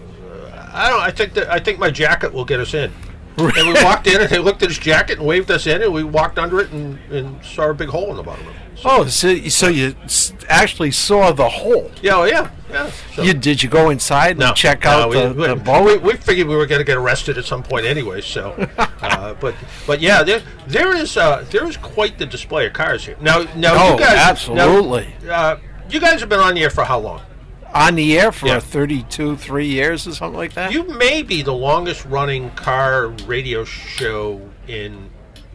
I think my jacket will get us in." And we walked in, and they looked at his jacket and waved us in, and we walked under it and saw a big hole in the bottom of it. Oh, so you actually saw the hole. Yeah. So, Did you go inside and check out the boat? We figured we were going to get arrested at some point anyway. So, but yeah, there is quite the display of cars here. Now, Oh, you guys, absolutely. You guys have been on the air for how long? On the air for Yeah. 3 years or something like that? You may be the longest running car radio show in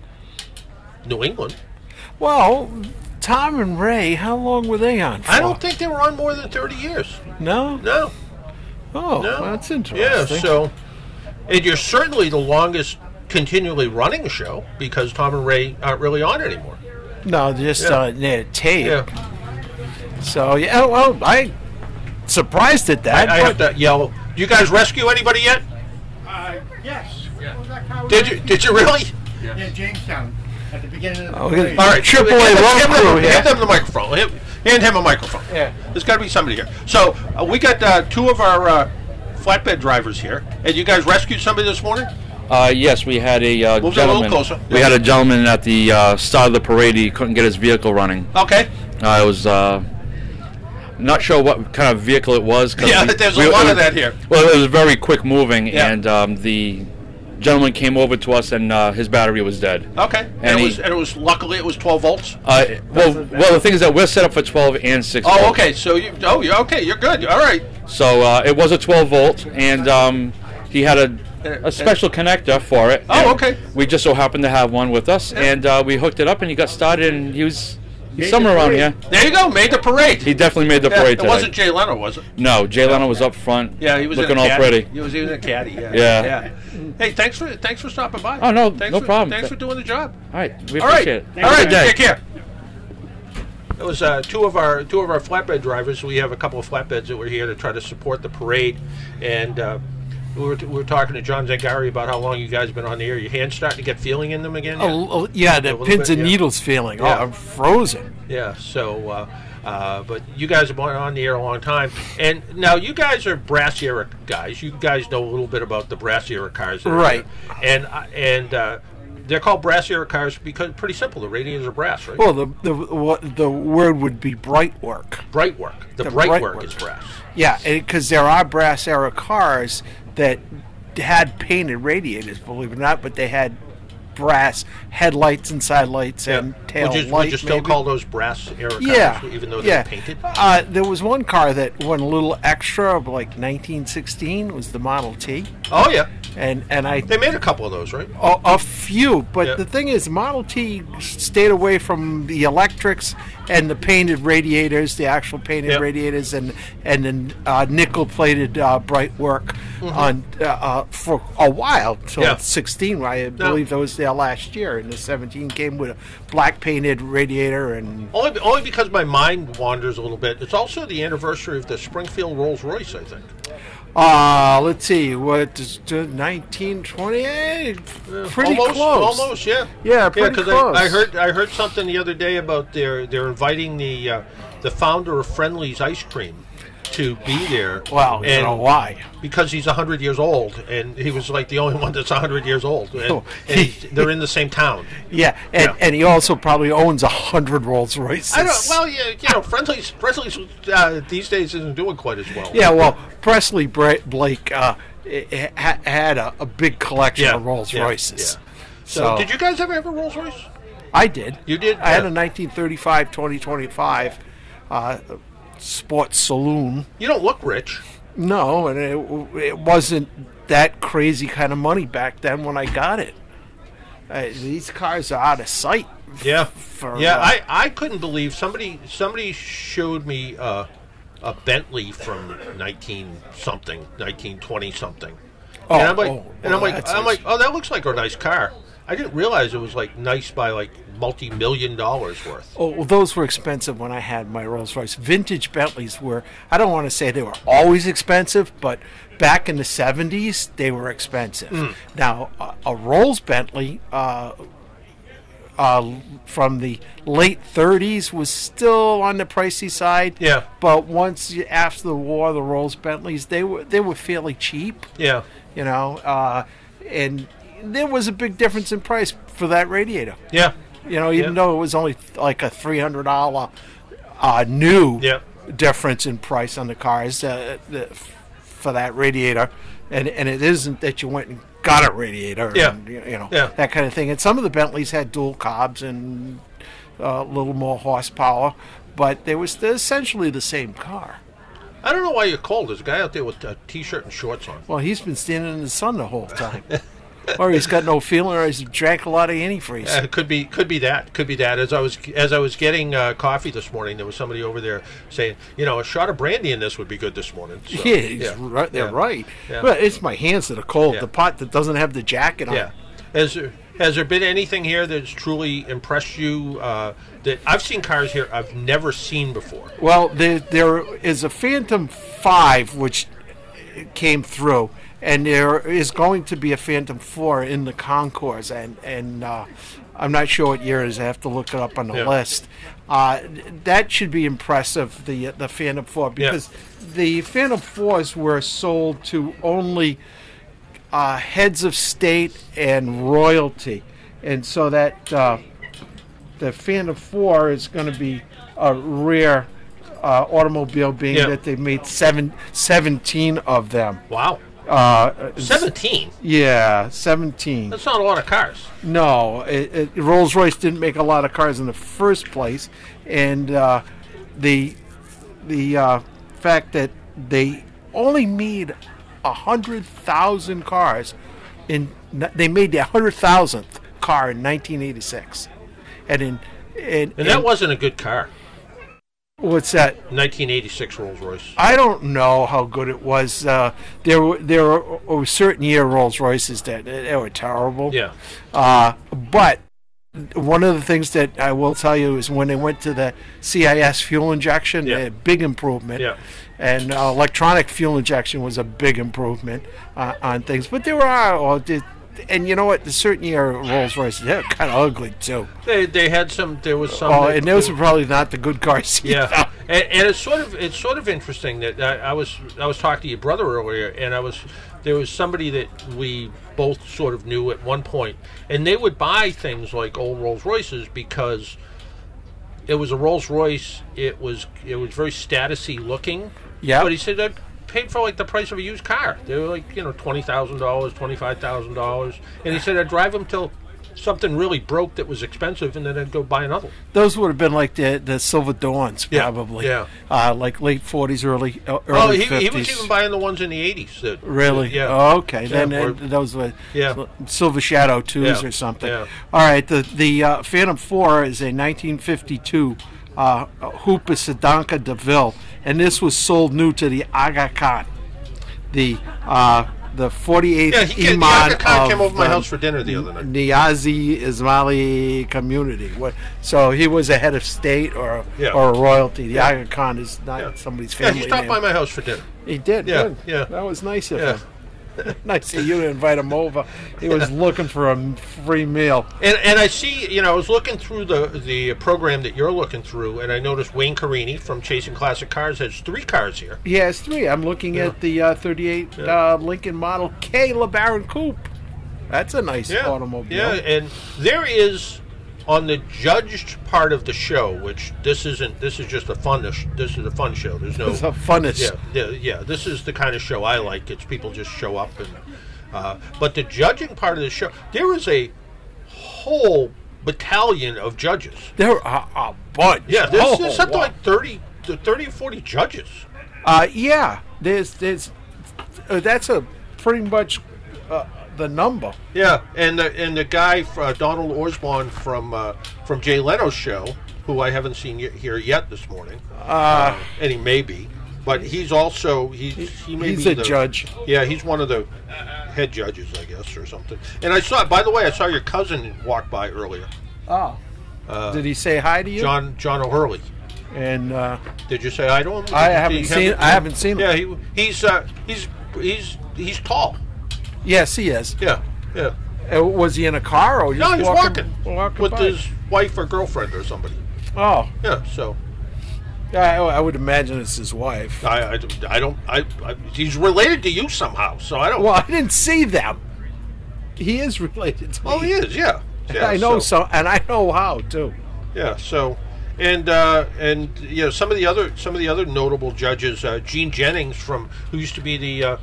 New England. Well, Tom and Ray, how long were they on for? I don't think they were on more than 30 years. No? No. Oh, No. that's Yeah, interesting. so, and you're certainly the longest continually running a show because Tom and Ray aren't really on anymore. No, just near tape. Yeah. So, yeah, well, I surprised at that. I have but- to yell. Do you guys rescue anybody yet? Yes. What was that car we Did you really? Yeah, Jamestown. At the beginning of the Oh, parade. All right, Triple A hand road them- crew here. Hand them the microphone. Hand him a microphone. Yeah. There's got to be somebody here. So we got two of our flatbed drivers here, and you guys rescued somebody this morning. Yes, we had a Move that a little gentleman. closer. We had a gentleman at the start of the parade. He couldn't get his vehicle running. Okay. It was not sure what kind of vehicle it was. 'Cause Yeah, there's a lot of that here. Well, it was very quick moving, Yeah. and the gentleman came over to us, and his battery was dead. Okay. And it was luckily it was 12 volts. Well, the thing is that we're set up for 12 and 6 volts. Oh, okay. So you're okay. You're good. All right. So it was a 12 volt, and he had a special connector for it. Oh, and okay. We just so happened to have one with us, and we hooked it up, and he got started, and he's somewhere around here. There you go. Made the parade. He definitely made the Yeah, parade it today. wasn't Jay Leno, was it? No, Jay Leno was up front. Yeah, he was looking in a all caddy. pretty. He was in a caddy. Yeah. Yeah. Hey, thanks for stopping by. Oh, no, Thanks no for, problem. Thanks for doing the job. All right, we All right. appreciate it. All Have a right. good day. Take care. It was two of our flatbed drivers. We have a couple of flatbeds that were here to try to support the parade, and we were talking to John Zangari about how long you guys have been on the air. Your hands starting to get feeling in them again? Yeah, the little pins bit, and yeah. needles feeling. Yeah. Oh, I'm frozen. Yeah. So, but you guys have been on the air a long time, and now you guys are brass era guys. You guys know a little bit about the brass era cars, that are Right. there. And they're called brass era cars because pretty simple. The radiators are brass, right? Well, the word would be bright work. Bright work. The bright work is brass. Yeah, because there are brass era cars that had painted radiators, believe it or not, but they had brass headlights and side lights and tail would you lights. still maybe. call those brass era cars, Yeah, even though yeah. they're painted? There was one car that went a little extra, of like 1916, was the Model T, Oh yeah, and I they made a couple of those, right? a few, but Yeah. the thing is, Model T stayed away from the electrics and the painted radiators, the actual painted Yep. radiators, and the nickel-plated bright work on for a while till Yeah. 16. I believe that was there last year, and the 17 came with a black painted radiator and. Only because my mind wanders a little bit. It's also the anniversary of the Springfield Rolls Royce, I think. Let's see, what is 1928? Pretty almost, close. Almost, yeah. Yeah, pretty close. I heard something the other day about they're inviting the founder of Friendly's ice cream to be there. Well, you know why? Because he's 100 years old, and he was like the only one that's 100 years old, and they're in the same town. Yeah, and he also probably owns 100 Rolls Royces. I don't. Well, yeah, Friendly's these days isn't doing quite as well. Yeah, well, Presley Blake had a big collection of Rolls Royces. Yeah. So, did you guys ever have a Rolls Royce? I did. You did? I had a 1935 2025 sports saloon. You don't look rich. No, and it wasn't that crazy kind of money back then when I got it. These cars are out of sight. Yeah, I couldn't believe somebody showed me a Bentley from 1920 something. Oh, and I'm like, oh, that looks like a nice car. I didn't realize it was like nice by like multi-million-dollars worth. Oh, well, those were expensive when I had my Rolls Royce. Vintage Bentleys were, I don't want to say they were always expensive, but back in the 70s, they were expensive. Now, a Rolls Bentley from the late 30s was still on the pricey side. Yeah. But once after the war, the Rolls Bentleys, they were fairly cheap. Yeah. You know, and there was a big difference in price for that radiator. Yeah. You know, even though it was only like a $300 new difference in price on the cars for that radiator, and it isn't that you went and got a radiator, and, that kind of thing. And some of the Bentleys had dual cobs and a little more horsepower, but they were still essentially the same car. I don't know why you're cold. There's a guy out there with a T-shirt and shorts on. Well, he's been standing in the sun the whole time. Or he's got no feeling, or he's drank a lot of antifreeze. Could be that. As I was getting coffee this morning, there was somebody over there saying, a shot of brandy in this would be good this morning. So, Right. They're right. Yeah. But it's my hands that are cold. Yeah. The pot that doesn't have the jacket on. Yeah. Has there been anything here that's truly impressed you? That I've seen cars here I've never seen before. Well, there is a Phantom 5 which came through. And there is going to be a Phantom 4 in the concourse, and I'm not sure what year it is. I have to look it up on the list. That should be impressive, the Phantom 4, because the Phantom 4s were sold to only heads of state and royalty. And so that the Phantom 4 is going to be a rare automobile, being that they made 17 of them. Wow. 17? Yeah, 17. That's not a lot of cars. No, Rolls-Royce didn't make a lot of cars in the first place, and the fact that they only made 100,000 cars, they made the 100,000th car in 1986, and that wasn't a good car. What's that? 1986 Rolls-Royce. I don't know how good it was. There were certain year Rolls-Royces that they were terrible. Yeah. But one of the things that I will tell you is when they went to the CIS fuel injection, they had a big improvement. Yeah. And electronic fuel injection was a big improvement on things. But there were and you know what? The certain year Rolls-Royces, they're kind of ugly too. They had some. There was some. Oh, and those were probably not the good cars. Yeah, and it's sort of interesting that I was talking to your brother earlier, and there was somebody that we both sort of knew at one point, and they would buy things like old Rolls-Royces because it was a Rolls-Royce. It was very statusy looking. Yeah. But he said that paid for like the price of a used car. They were like $20,000, $25,000, and he said I'd drive them till something really broke that was expensive, and then I'd go buy another one. Those would have been like the Silver Dawns, probably. Yeah. like late 40s, early 50s. He was even buying the ones in the 80s. Really? Yeah. Oh, okay. Yeah, Then those were Silver Shadow 2s or something. Yeah. All right. The Phantom 4 is a 1952 Hooper Sedanka DeVille, and this was sold new to the Aga Khan. The the 48th Yeah, he Imam came over my of house for dinner the other night. Niazi Ismaili community. So he was a head of state or Yeah. a royalty. The Aga Khan is not Yeah. somebody's Yeah, family he stopped name. by my house for dinner. He did. Yeah, Good. yeah. That was nice of Yeah. him. Nice of you to invite him over. He was looking for a free meal. And I see, I was looking through the program that you're looking through, and I noticed Wayne Carini from Chasing Classic Cars has 3 cars here. He has 3. I'm looking at the 38 Lincoln Model K LeBaron Coupe. That's a nice automobile. Yeah, and there is on the judged part of the show, which this is just a fun show. There's no It's a funnest. Yeah. This is the kind of show I like. It's people just show up and but the judging part of the show, there is a whole battalion of judges. There are a bunch. Yeah, there's something like 30 or 40 judges. Yeah. There's that's a pretty much the number. Yeah, and the guy Donald Orsbaugh from Jay Leno's show, who I haven't seen here yet this morning, and he may be, but he's also he may he's be a judge. Yeah, he's one of the head judges, I guess, or something. And I saw your cousin walk by earlier. Oh, did he say hi to you, John O'Hurley? And did you say hi to him? I haven't seen him. Yeah, he's tall. Yes, he is. Yeah. Was he in a car or No, he's walking with by? his wife or girlfriend or somebody. Oh, Yeah, so I would imagine it's his wife. I don't. He's related to you somehow, so I don't. Well, I didn't see them. He is related to me. Oh, he is. Yeah. I know so, and I know how too. Yeah. So, and some of the other notable judges, Gene Jennings who used to be the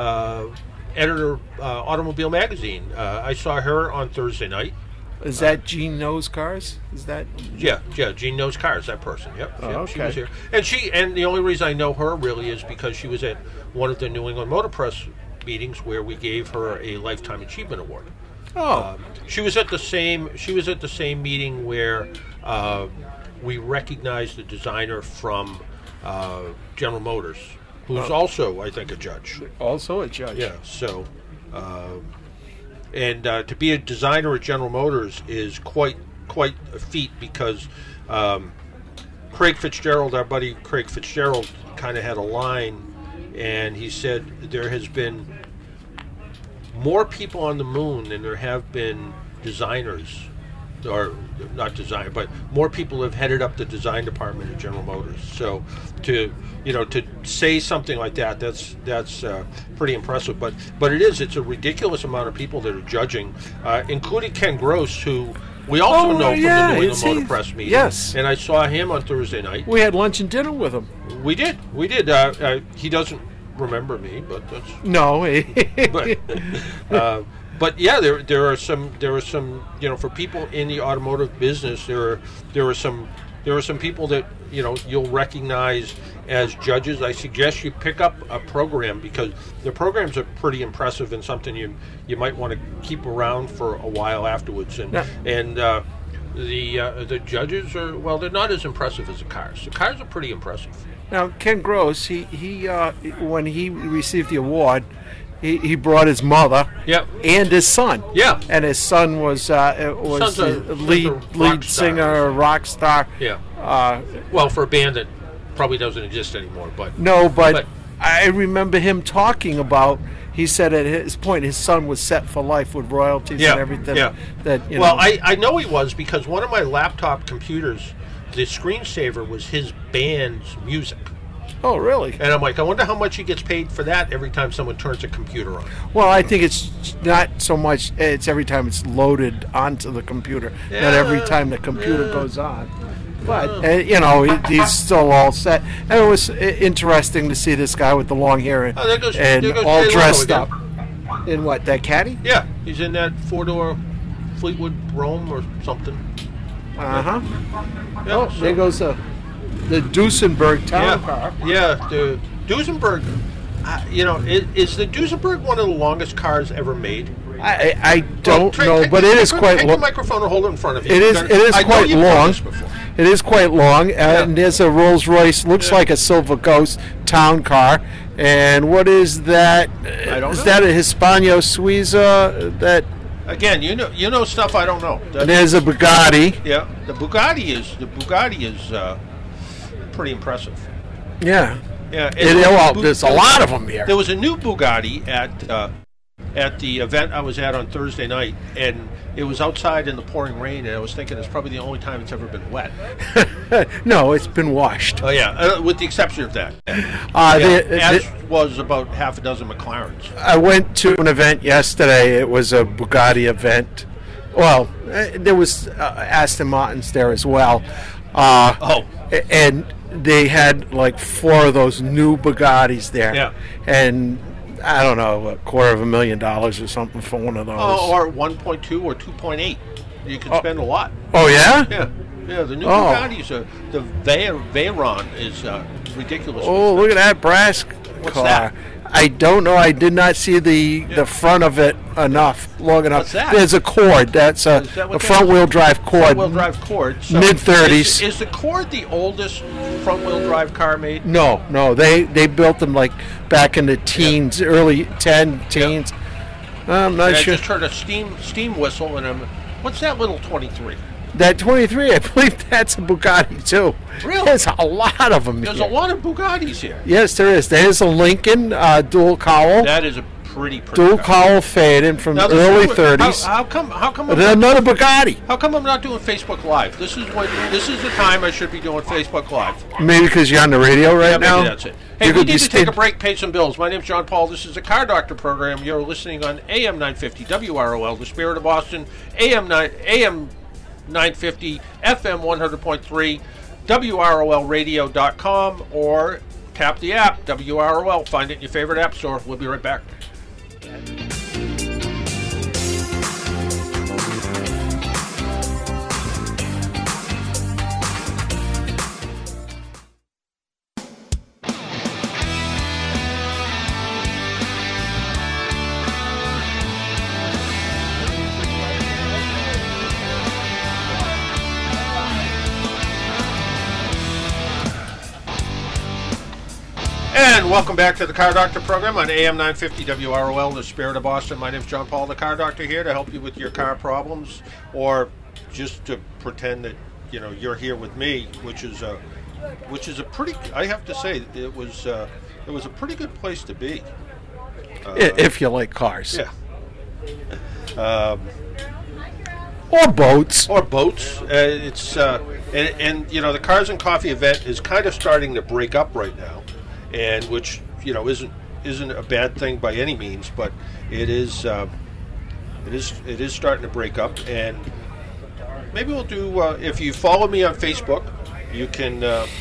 editor Automobile Magazine. I saw her on Thursday night. Is that Gene Knows Cars? Is that? Yeah. Gene Knows Cars. That person. Yep. Oh, okay. She was here, and the only reason I know her really is because she was at one of the New England Motor Press meetings where we gave her a Lifetime Achievement Award. Oh. She was at the same meeting where we recognized the designer from General Motors, who's also, I think, a judge. Also a judge. Yeah. So, and to be a designer at General Motors is quite a feat because Craig Fitzgerald, our buddy Craig Fitzgerald, kind of had a line, and he said there has been more people on the moon than there have been designers, or not design, but more people have headed up the design department at General Motors. So to say something like that's pretty impressive. But it's a ridiculous amount of people that are judging, including Ken Gross, who we also know from the New England Motor Press meeting. Yes. And I saw him on Thursday night. We had lunch and dinner with him. We did. He doesn't remember me, but that's no. But yeah, there are some for people in the automotive business, there are some people that you'll recognize as judges. I suggest you pick up a program because the programs are pretty impressive and something you might want to keep around for a while afterwards. And the judges are, well, they're not as impressive as the cars. The cars are pretty impressive. Now Ken Gross, he when he received the award, he brought his mother and his son. Yeah. And his son was lead singer, rock star. Yeah. Well, for a band that probably doesn't exist anymore, but but I remember him talking about. He said at his point, his son was set for life with royalties and everything. Yeah. Well, I know he was because one of my laptop computers, the screensaver was his band's music. Oh, really? And I'm like, I wonder how much he gets paid for that every time someone turns a computer on. Well, I think it's not so much. It's every time it's loaded onto the computer, not every time the computer goes on. But he's still all set. And it was interesting to see this guy with the long hair and all dressed up. In what, that caddy? Yeah, he's in that 4-door Fleetwood Rome or something. Yeah, there goes the Duesenberg town car. Yeah, the Duesenberg. Is the Duesenberg one of the longest cars ever made? I don't know, but it is quite long. Take the microphone and hold it in front of you. It is quite long. It is quite long, and there's a Rolls Royce, looks like a Silver Ghost town car, And what is that? I don't Is know. that a Hispano Suiza? That Again, you know stuff I don't know. there's a Bugatti. Yeah, the Bugatti is pretty impressive. Yeah. Yeah, There's a lot of them here. There was a new Bugatti at the event I was at on Thursday night, and it was outside in the pouring rain, and I was thinking it's probably the only time it's ever been wet. No, it's been washed. Oh yeah, with the exception of that. As was about half a dozen McLarens. I went to an event yesterday. It was a Bugatti event. Well, there was Aston Martins there as well. And they had like 4 of those new Bugattis there. Yeah. And I don't know, $250,000 or something for one of those. Oh, or 1.2 or 2.8. You can spend a lot. Oh, yeah? Yeah. The new Bugattis, the Veyron is ridiculous. Oh, look at that brass What's car. that? I don't know. I did not see the front of it long enough. What's that? There's a Cord. That's a front-wheel drive Cord. Front-wheel drive Cord. So Mid-30s. Is the Cord the oldest front-wheel drive car made? No. They built them like back in the teens, early teens. I'm not sure. I just heard a steam whistle, and what's that little 23? That 23, I believe that's a Bugatti too. Really? There's a lot of them There's here. a lot of Bugattis here. Yes, there is. There's a Lincoln dual cowl. That is a pretty Dual car. cowl faded from Now, the early this is 30s. How come Another Bugatti. How come I'm not doing Facebook Live? This is the time I should be doing Facebook Live. Maybe because you're on the radio right now. Maybe that's it. Hey, we need to take a break, pay some bills. My name's John Paul. This is the Car Doctor program. You're listening on AM 950 WROL, the Spirit of Boston, AM 950, FM 100.3, WROLradio.com, or tap the app, WROL. Find it in your favorite app store. We'll be right back. And welcome back to the Car Doctor program on AM 950 WROL, the Spirit of Boston. My name's John Paul, the Car Doctor, here to help you with your car problems, or just to pretend that you're here with me, which is a pretty. I have to say, it was a pretty good place to be. If you like cars. Yeah. Or boats. It's and the Cars and Coffee event is kind of starting to break up right now. And which isn't a bad thing by any means, but it is starting to break up. And maybe we'll do. If you follow me on Facebook, you can.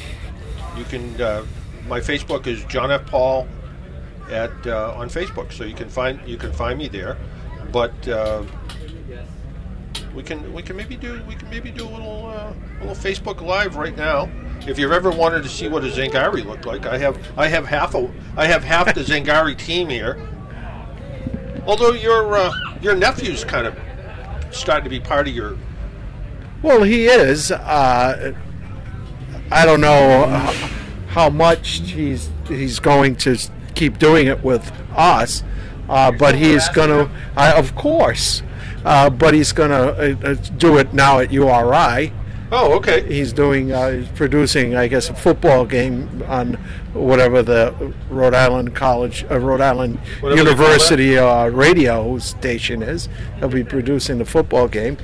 My Facebook is John F. Paul on Facebook, so you can find me there. But we can maybe do a little Facebook Live right now. If you've ever wanted to see what a Zangari looked like, I have half the Zangari team here. Although your nephew's kind of starting to be part of your. Well, he is. I don't know how much he's going to keep doing it with us, but he's going to, of course. But he's going to do it now at URI. Oh, okay. He's producing, I guess, a football game on whatever the Rhode Island University radio station is. He'll be producing the football game.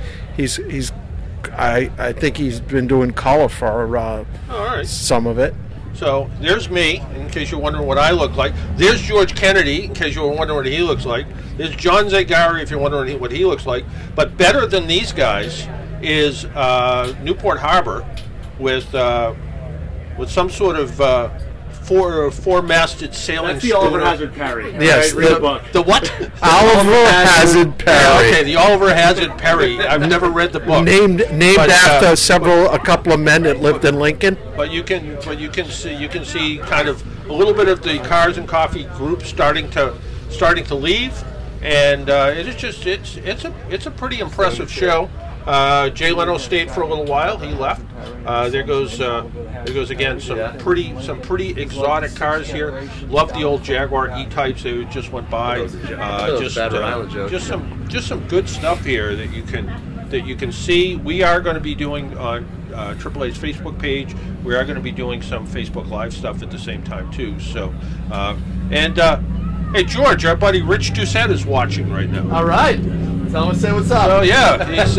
I think he's been doing color for some of it. So there's me, in case you're wondering what I look like. There's George Kennedy, in case you're wondering what he looks like. There's John Zangari, if you're wondering what he looks like. But better than these guys is Newport Harbor with some sort of four-masted sailing That's the schooner. Oliver Hazard Perry. Yes, Read the book. The what? Oliver Hazard Perry. Okay, the Oliver Hazard Perry. I've never read the book. Named But, after a couple of men that lived in Lincoln. But you can see kind of a little bit of the Cars and Coffee group starting to leave, and it's a pretty impressive show. Jay Leno stayed for a little while. He left. There goes again some pretty exotic cars here. Love the old Jaguar E-types that just went by. Just some good stuff here that you can see. We are going to be doing on AAA's Facebook page. We are going to be doing some Facebook Live stuff at the same time too. So, hey George, our buddy Rich Doucette is watching right now. All right. Tell him to say what's up. Oh yeah, he's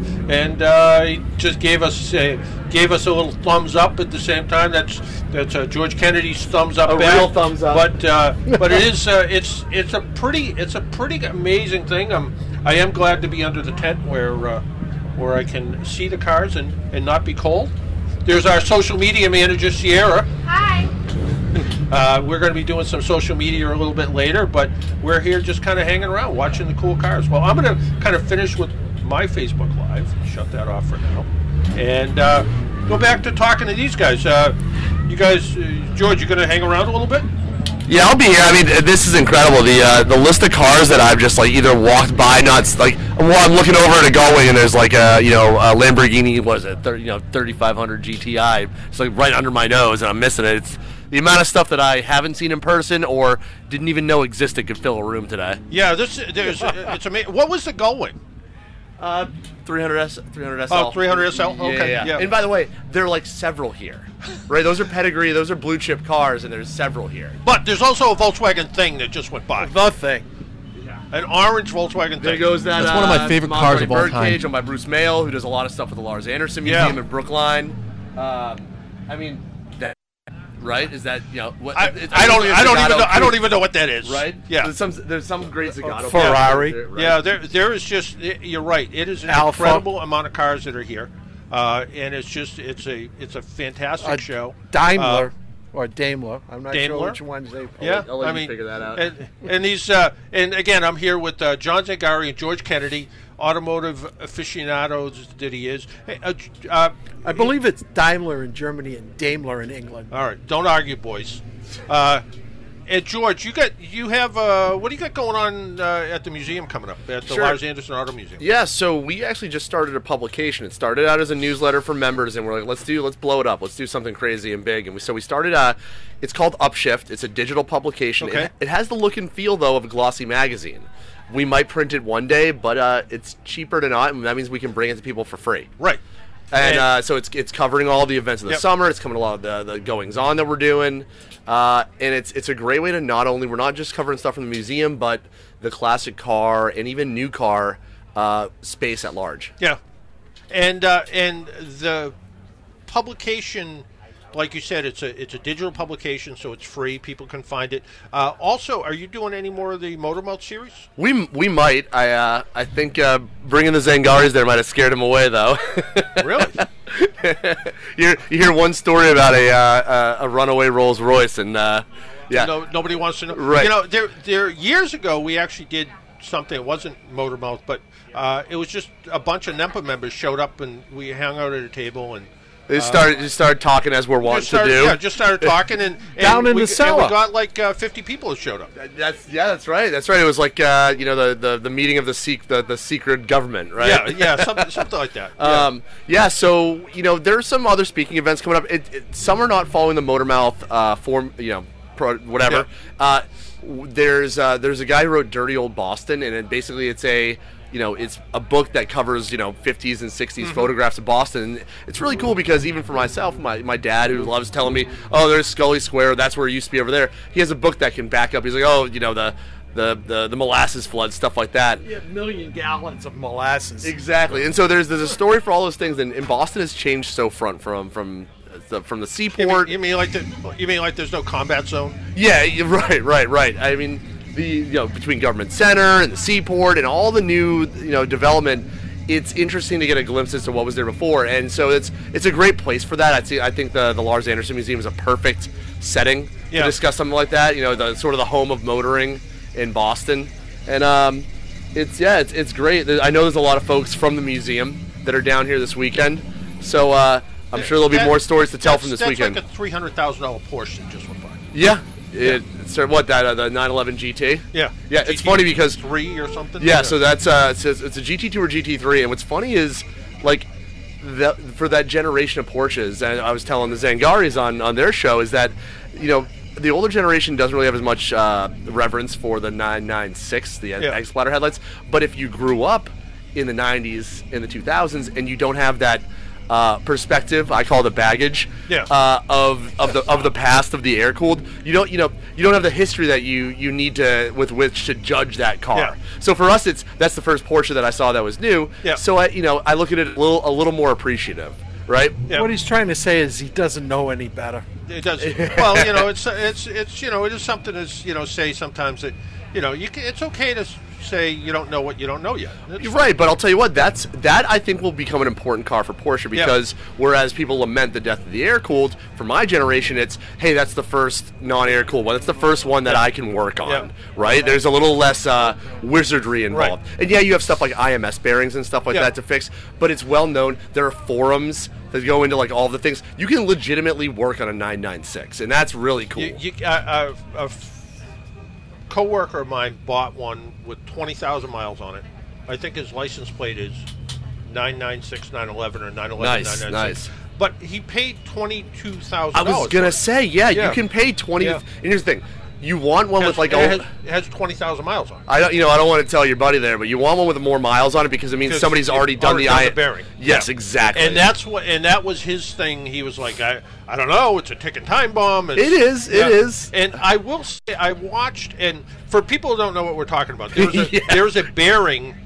he just gave us a little thumbs up at the same time. That's George Kennedy's thumbs up. A back. real thumbs up. But it is it's a pretty amazing thing. I am glad to be under the tent where I can see the cars and not be cold. There's our social media manager Sierra. Hi. We're going to be doing some social media a little bit later, but we're here just kind of hanging around, watching the cool cars. Well, I'm going to kind of finish with my Facebook Live, shut that off for now, and go back to talking to these guys. You guys, George, you going to hang around a little bit? Yeah, I'll be here. I mean, this is incredible. The list of cars that I've just either walked by, I'm looking over at a Gullwing and there's a Lamborghini, what is it, 3500 GTI. It's right under my nose and I'm missing it. It's the amount of stuff that I haven't seen in person or didn't even know existed could fill a room today. Yeah, it's amazing. What was the Gullwing? 300 SL. Oh, 300 SL? Okay. Yeah. And by the way, there are several here. Right? Those are pedigree, those are blue chip cars, and there's several here. But there's also a Volkswagen Thing that just went by. The Thing. An orange Volkswagen Thing. There goes that. That's one of my favorite cars of all time. Birdcage owned by Bruce Mayle, who does a lot of stuff with the Lars Anderson Museum in Brookline. I mean, that right? Is that what? I don't even know what that is. Right? Yeah. There's some great Zagato. Ferrari. Right? Yeah. There is just. You're right. It is an Alpha. incredible amount of cars that are here, and it's a fantastic show. Daimler. Or Daimler. I'm not Daimler? sure which ones they. I'll let you figure that out. And these and again, I'm here with John Zangari and George Kennedy, automotive aficionados that he is. Hey, I believe it's Daimler in Germany and Daimler in England. All right, don't argue, boys. And George, you have what do you got going on at the museum coming up at the Lars Anderson Auto Museum? Yeah, so we actually just started a publication. It started out as a newsletter for members, and we're like, let's blow it up. Let's do something crazy and big. And we started. It's called Upshift. It's a digital publication. Okay. It has the look and feel though of a glossy magazine. We might print it one day, but it's cheaper to not, and that means we can bring it to people for free. Right. And so it's covering all the events of the summer. It's covering a lot of the goings on that we're doing, and it's a great way to we're not just covering stuff from the museum, but the classic car and even new car space at large. Yeah, and the publication, like you said, it's a digital publication, so it's free. People can find it. Also, are you doing any more of the Motormouth series? We might. I think bringing the Zangaris there might have scared him away, though. Really? You hear one story about a runaway Rolls Royce, and nobody wants to know. Right. There years ago we actually did something. It wasn't Motormouth, but it was just a bunch of NEMPA members showed up and we hung out at a table and. They started talking as we're wont to do. Yeah, just started talking and down in the cellar. And we got 50 people that showed up. That's right. That's right. It was like the meeting of the secret government, right? Yeah, something like that. So there's some other speaking events coming up. Some are not following the Motormouth form, whatever. Yeah. There's a guy who wrote Dirty Old Boston, and basically it's a book that covers 50s and 60s photographs of Boston. And it's really cool because even for myself, my dad who loves telling me, oh, there's Scully Square, that's where it used to be over there. He has a book that can back up. He's like, oh, the molasses flood, stuff like that. You have 1 million gallons of molasses. Exactly. And so there's a story for all those things, and Boston has changed so from the seaport. You mean like there's no combat zone? Yeah, right. I mean, between Government Center and the seaport and all the new development, it's interesting to get a glimpse as to what was there before, and so it's a great place for that. I think the Lars Anderson Museum is a perfect setting to discuss something like that. The sort of the home of motoring in Boston, and it's great. I know there's a lot of folks from the museum that are down here this weekend, so I'm sure there'll be more stories to tell from this weekend. That's like a $300,000 Porsche that just went by. Yeah. What that the 911 GT? Yeah. Yeah, it's funny because 3 or something. Yeah, so that's it's a GT2 or GT3, and what's funny is like for that generation of Porsches, and I was telling the Zangaris on their show is that the older generation doesn't really have as much reverence for the 996, the X-Splatter headlights, but if you grew up in the 90s, in the 2000s, and you don't have that perspective, I call it the baggage of the past of the air cooled. You don't have the history that you need to with which to judge that car. Yeah. So for us, that's the first Porsche that I saw that was new. Yeah. So I look at it a little more appreciative, right? Yeah. What he's trying to say is he doesn't know any better. It does. Well, it is something to say sometimes that it's okay to say you don't know what you don't know yet. You're right, but I'll tell you what, that I think will become an important car for Porsche because whereas people lament the death of the air-cooled, for my generation it's, hey, that's the first non-air-cooled one. That's the first one that I can work on, right? There's a little less wizardry involved. Right. And you have stuff like IMS bearings and stuff like that to fix, but it's well known. There are forums that go into like all the things. You can legitimately work on a 996, and that's really cool. A co-worker of mine bought one with 20,000 miles on it. I think his license plate is 996, 911, or 911, 996. Nice. But he paid $22,000. I was gonna say, you can pay 20. And here's the thing: you want one with like it has 20,000 miles on it. I don't want to tell your buddy there, but you want one with more miles on it because it means somebody's already done the bearing. Yes, exactly. And that was his thing. He was like, I don't know, it's a ticking time bomb. It is. And I will say, I watched, and for people who don't know what we're talking about, there's a bearing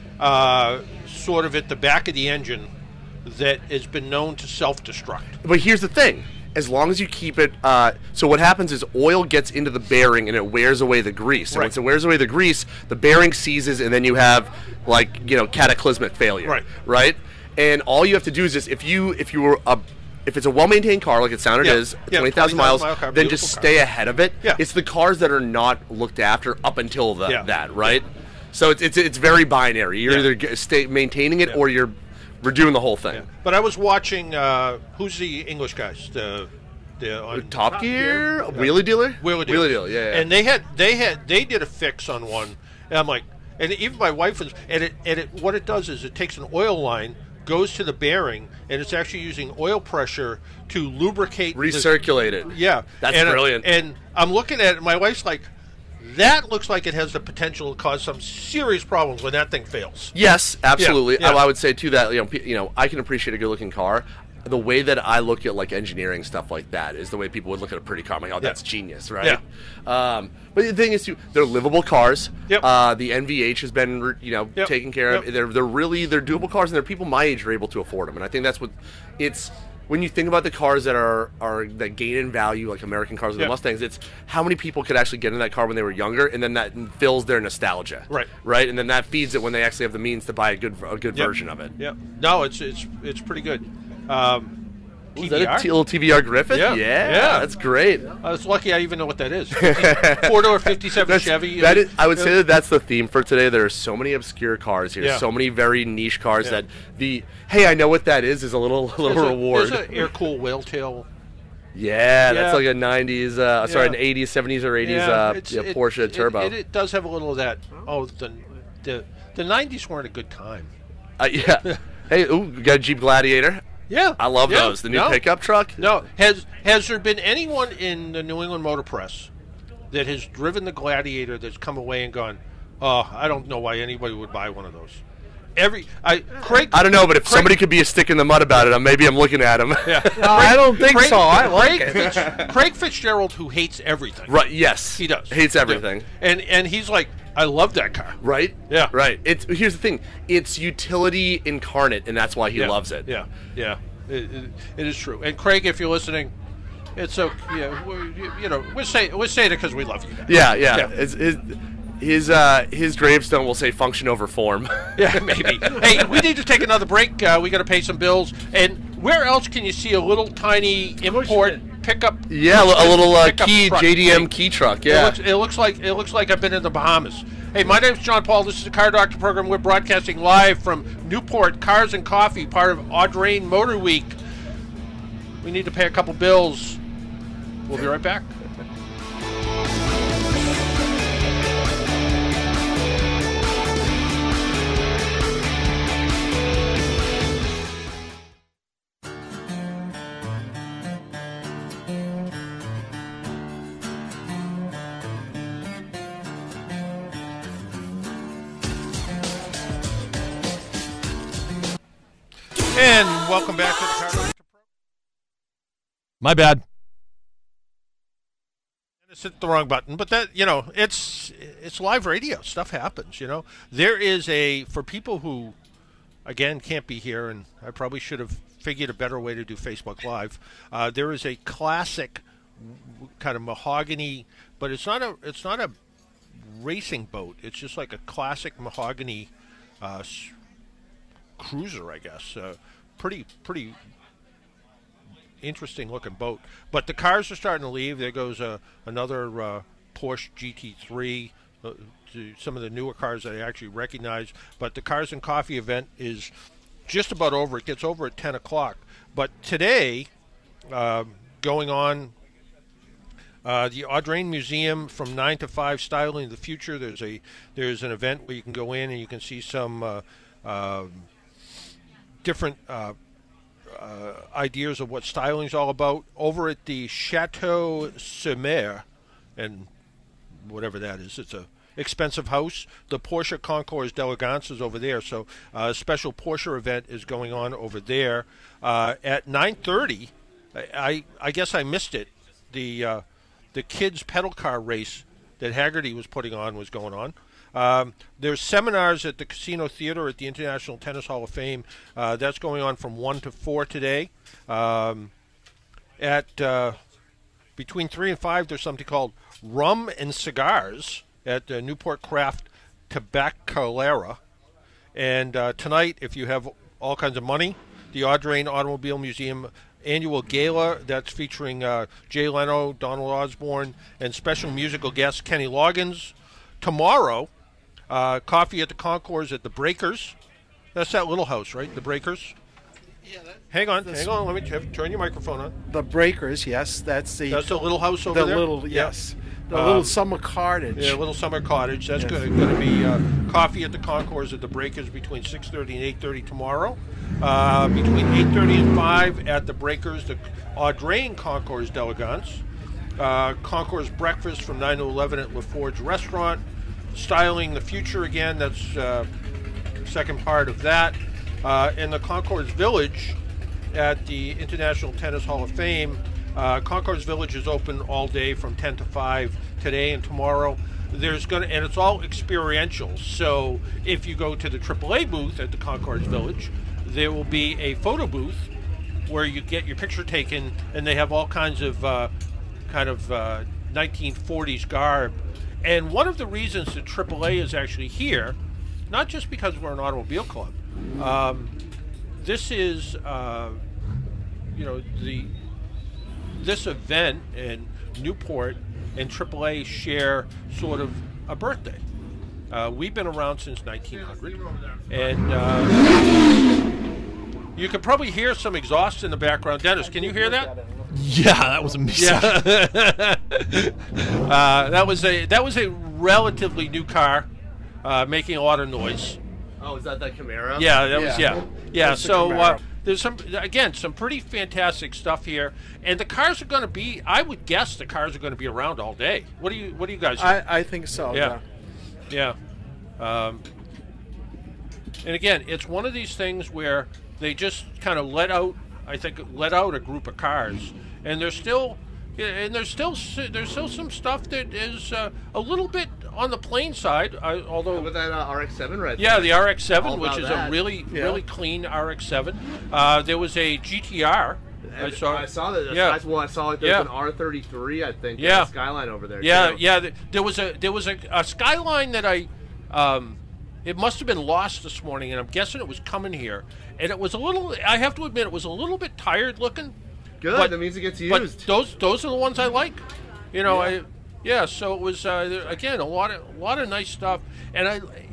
sort of at the back of the engine that has been known to self-destruct. But here's the thing. As long as you keep it, so what happens is oil gets into the bearing and it wears away the grease. And once it wears away the grease, the bearing seizes, and then you have cataclysmic failure. Right. And all you have to do is just if it's a well-maintained car like it sounded is 20,000 miles, car, then just stay ahead of it. Yeah. It's the cars that are not looked after up until that, right? Yeah. So it's very binary. You're either maintaining it or we're doing the whole thing. Yeah. But I was watching, who's the English guys? The Top Gear? Wheelie Dealer? Wheelie Dealer, yeah. And they did a fix on one, and I'm like, and even my wife was, what it does is it takes an oil line, goes to the bearing, and it's actually using oil pressure to lubricate, recirculate it. Yeah, that's brilliant. And I'm looking at it, and my wife's like, that looks like it has the potential to cause some serious problems when that thing fails. Yes, absolutely. Yeah. I would say too that I can appreciate a good-looking car. The way that I look at like engineering stuff like that is the way people would look at a pretty car. I'm like, oh, that's genius, right? Yeah. But the thing is, too, they're livable cars. Yep. The NVH has been taken care of. They're doable cars, and they're people my age are able to afford them. And I think that's what it's. When you think about the cars that are that gain in value, like American cars with the Mustangs, it's how many people could actually get in that car when they were younger, and then that fills their nostalgia, right, and then that feeds it when they actually have the means to buy a good version of it. Yeah, no, it's pretty good. Was that a little TVR Griffith? Yeah, that's great. I was lucky I even know what that is. 4-door 57 Chevy. I would say that's the theme for today. There are so many obscure cars here, so many very niche cars that hey, I know what that is a little reward. There's an air-cooled whale tail. Yeah, that's like a 90s, an 80s, 70s or 80s Porsche turbo. It does have a little of that. Oh, the 90s weren't a good time. Hey, we got a Jeep Gladiator. Yeah, I love those. The new pickup truck. No, has there been anyone in the New England Motor Press that has driven the Gladiator that's come away and gone, oh, I don't know why anybody would buy one of those? Craig. I don't know, but if somebody could be a stick in the mud about it, maybe I'm looking at him. Yeah, I don't think so. I like it. Craig Fitzgerald, who hates everything. Right? Yes, he does. Hates everything. Yeah. And he's like, I love that car. Right? Yeah. Right. Here's the thing. It's utility incarnate, and that's why he loves it. Yeah. Yeah. It is true. And Craig, if you're listening, it's okay. Yeah. We're saying it because we love you. Yeah. His gravestone will say "function over form." Yeah, maybe. Hey, we need to take another break. We got to pay some bills. And where else can you see a little tiny import pickup? Yeah, a little key truck, JDM key truck. Yeah, it looks like I've been in the Bahamas. Hey, my name's John Paul. This is the Car Doctor program. We're broadcasting live from Newport Cars and Coffee, part of Audrain Motor Week. We need to pay a couple bills. We'll be right back. And welcome back to the Car Doctor Pro. My bad. It's hit the wrong button, but that, you know, it's live radio. Stuff happens, you know. There is for people who, again, can't be here, and I probably should have figured a better way to do Facebook Live. There is a classic kind of mahogany, but it's not a racing boat. It's just like a classic mahogany cruiser, I guess. Pretty interesting looking boat. But the cars are starting to leave. There goes another Porsche GT3. To some of the newer cars that I actually recognize. But the Cars and Coffee event is just about over. It gets over at 10 o'clock. But today, going on, the Audrain Museum from 9 to 5, Styling the Future. There's an event where you can go in and you can see some different ideas of what styling is all about. Over at the Chateau Semer, and whatever that is, it's a expensive house. The Porsche Concours d'Elegance is over there, so a special Porsche event is going on over there at 9:30. I guess I missed it. The kids pedal car race that Haggerty was putting on was going on. There's seminars at the Casino Theater at the International Tennis Hall of Fame. That's going on from 1 to 4 today. Between 3 and 5, there's something called Rum and Cigars at Newport Craft Tabacalera. And tonight, if you have all kinds of money, the Audrain Automobile Museum annual gala that's featuring Jay Leno, Donald Osborne, and special musical guest Kenny Loggins. Tomorrow, coffee at the Concours at the Breakers. That's that little house, right? The Breakers? Yeah. Hang on. Let me turn your microphone on. The Breakers, yes. That's the little house over there? Yes. The little summer cottage. Yeah, little summer cottage. That's going to be coffee at the Concours at the Breakers between 6:30 and 8:30 tomorrow. Between 8:30 and 5 at the Breakers, the Audrain Concours d'Elegance. Concours breakfast from 9 to 11 at LaForge Restaurant. Styling the Future again. That's second part of that. In the Concours Village at the International Tennis Hall of Fame. Concours Village is open all day from 10 to 5 today and tomorrow. And it's all experiential. So if you go to the AAA booth at the Concours Village, there will be a photo booth where you get your picture taken, and they have all kinds of 1940s garb. And one of the reasons that AAA is actually here, not just because we're an automobile club, this is, this event in Newport and AAA share sort of a birthday. We've been around since 1900, and you can probably hear some exhaust in the background. Dennis, can you hear that? Yeah, that was amazing. Yeah. that was a relatively new car, making a lot of noise. Oh, is that Camaro? Yeah, that was yeah. So there's some pretty fantastic stuff here, and the cars are going to be. I would guess the cars are going to be around all day. What do you guys think? I think so. Yeah. And again, it's one of these things where they just kind of let out a group of cars, and there's still some stuff that is a little bit on the plain side. Although with that RX-7 right there. Yeah, the RX-7, All which is that. a really clean RX-7. There was a GTR. I saw that. Yeah. I saw there was an R33, I think. Yeah. Skyline over there. Yeah, too. yeah. There was a Skyline that it must have been lost this morning, and I'm guessing it was coming here. And it was I have to admit, it was a little bit tired looking. Good. That means it gets used. But those are the ones I like. So it was again a lot of nice stuff, and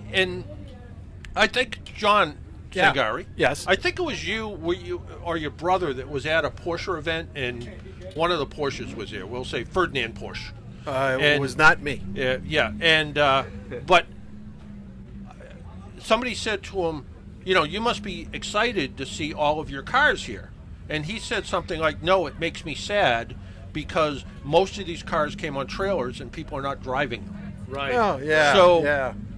I think John Sangari. Yes. I think it was you or your brother that was at a Porsche event, and one of the Porsches was there. We'll say Ferdinand Porsche. It was not me. Yeah, and but somebody said to him, you must be excited to see all of your cars here. And he said something like, no, it makes me sad because most of these cars came on trailers and people are not driving them. Right. Oh, yeah. So,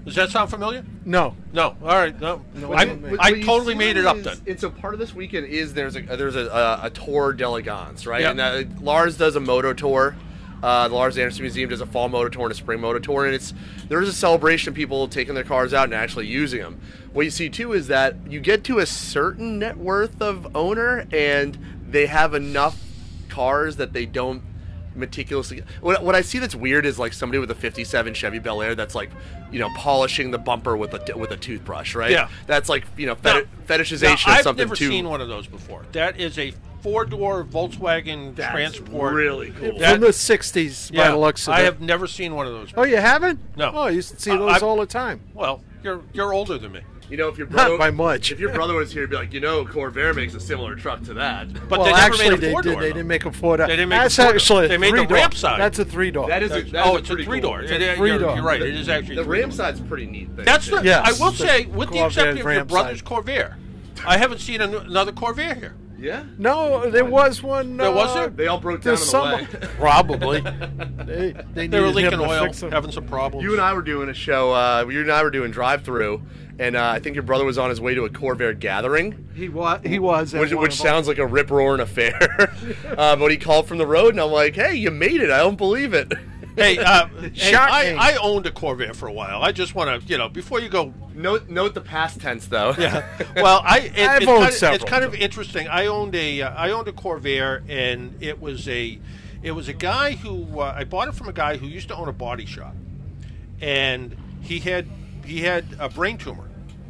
Does that sound familiar? No. No. All right. No. I What you totally see made it up is- then. And so part of this weekend is there's a tour d'elegance, right? Yep. And Lars does a moto tour. The Lars Anderson Museum does a fall moto tour and a spring moto tour, and there is a celebration of people taking their cars out and actually using them. What you see too is that you get to a certain net worth of owner, and they have enough cars that they don't meticulously. What I see that's weird is like somebody with a '57 Chevy Bel Air that's like, polishing the bumper with a toothbrush, right? Yeah. That's like Now- fetishization now, of something I've never too. seen one of those before. That is a 4-door Volkswagen Transport. really cool. That- From the 60s, by the looks of I it. have never seen one of those. Oh, you haven't? No. Oh, I used to see I- those I- all the time. Well, you're older than me. If your brother Not by much. If your brother was here, he'd be like, Corvair makes a similar truck to that. But well, they never actually, made a they 4-door. did. They though. didn't make a 4-door. They didn't make That's a 4-door. actually They a made the 3-door. ramp side. That's a 3-door. That is a Oh, it's a pretty 3-door. Cool. three-door. You're right. It is actually. The a 3-door. ram side's a pretty neat thing. That's the. Yes. I will The say, with the Corvair exception of your ramp brother's side. Corvair, I haven't seen another Corvair here. Yeah. No, there was one. There was there? They all broke down There's on the way. Probably. They They were needed him leaking to oil, fix them. having some problems. You and I were doing a show. You and I were doing drive-through, and I think your brother was on his way to a Corvair gathering, He was. He was. at which one of them. sounds like a rip-roaring affair. But he called from the road, and I'm like, "Hey, you made it! I don't believe it." Hey, Shocking. I owned a Corvair for a while. I just want to, before you go. Note the past tense, though. Yeah. Well, I've owned several. it's kind of interesting. I owned a Corvair, and it was a guy who I bought it from a guy who used to own a body shop, and he had a brain tumor,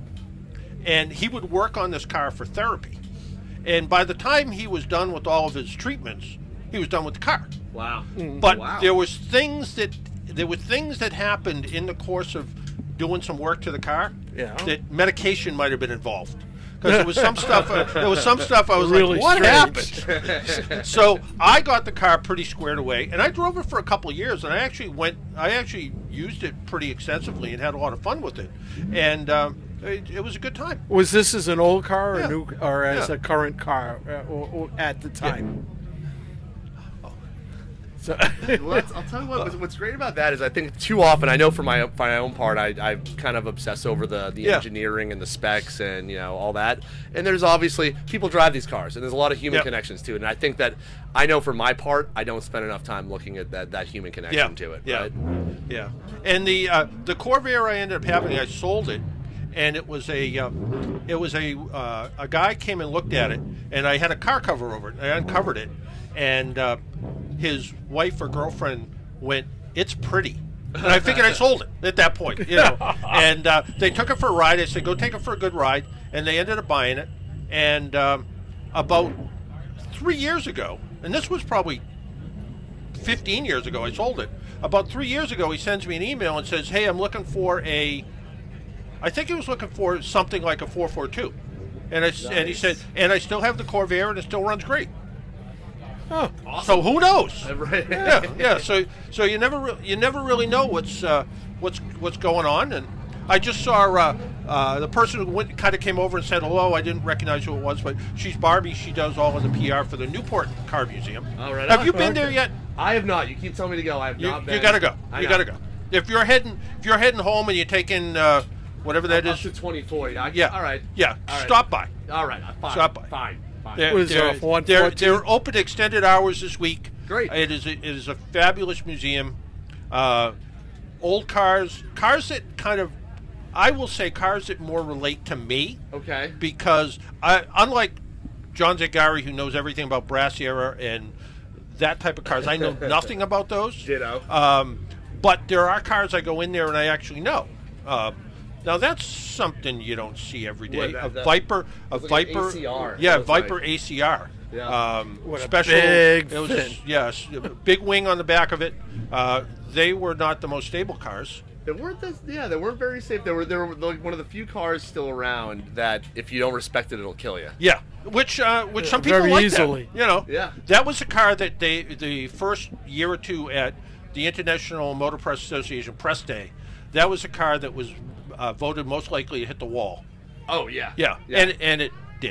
and he would work on this car for therapy, and by the time he was done with all of his treatments, he was done with the car. Wow. But Wow. there were things that happened in the course of doing some work to the car. Yeah. That medication might have been involved. Because there was some stuff. I was Really like, "What strange." happened?" So I got the car pretty squared away, and I drove it for a couple of years, and I actually used it pretty extensively and had a lot of fun with it, and it was a good time. Was this as an old car or Yeah. new, or as Yeah. a current car or at the time? So, Well, I'll tell you what's great about that is I think too often, I know for my own part, I kind of obsess over the Yeah. engineering and the specs and all that. And there's obviously people drive these cars, and there's a lot of human Yep. connections to it. And I think that I know for my part, I don't spend enough time looking at that human connection to it. Yeah. Right? Yeah. And the Corvair I ended up having, I sold it, and it was a guy came and looked at it, and I had a car cover over it. I uncovered it, and his wife or girlfriend went, "It's pretty." And I figured I sold it at that point, And they took it for a ride. I said, "Go take it for a good ride," and they ended up buying it. And about 3 years ago, and this was probably 15 years ago, I sold it. About 3 years ago, he sends me an email and says, "Hey, I'm looking for I think he was looking for something like a 442." And and he said, "And I still have the Corvair, and it still runs great." oh, So who knows? Right. Yeah. So you never really know what's going on. And I just saw the person who kind of came over and said hello. I didn't recognize who it was, but she's Barbie. She does all of the PR for the Newport Car Museum. All right. Have you been there yet? I have not. You keep telling me to go. I have You, not been. you gotta go. I You know. gotta go. If you're heading home and you're taking whatever that Up is, to 24. yeah. All right. Yeah. All right. Stop by. All right. Fine. Stop by. Fine. They're, Was they're, it off they're, 114? they're open extended hours this week. Great. It is a fabulous museum. Old cars that kind of, I will say, cars that more relate to me. Okay. Because unlike John Zagari, who knows everything about Brassiera and that type of cars, I know nothing about those. Ditto. But there are cars I go in there and I actually know. Now that's something you don't see every day. What, A that- Viper, it's like an Viper, ACR. yeah, It's Viper like- ACR. What a special, big it was, fin. yes, a big wing on the back of it. They were not the most stable cars. They weren't they weren't very safe. They were like one of the few cars still around that if you don't respect it, it'll kill you. Yeah, which some people very like easily. that. Yeah. That was a car that the first year or two at the International Motor Press Association Press Day, that was a car that was voted most likely to hit the wall. Oh yeah. Yeah, and it did.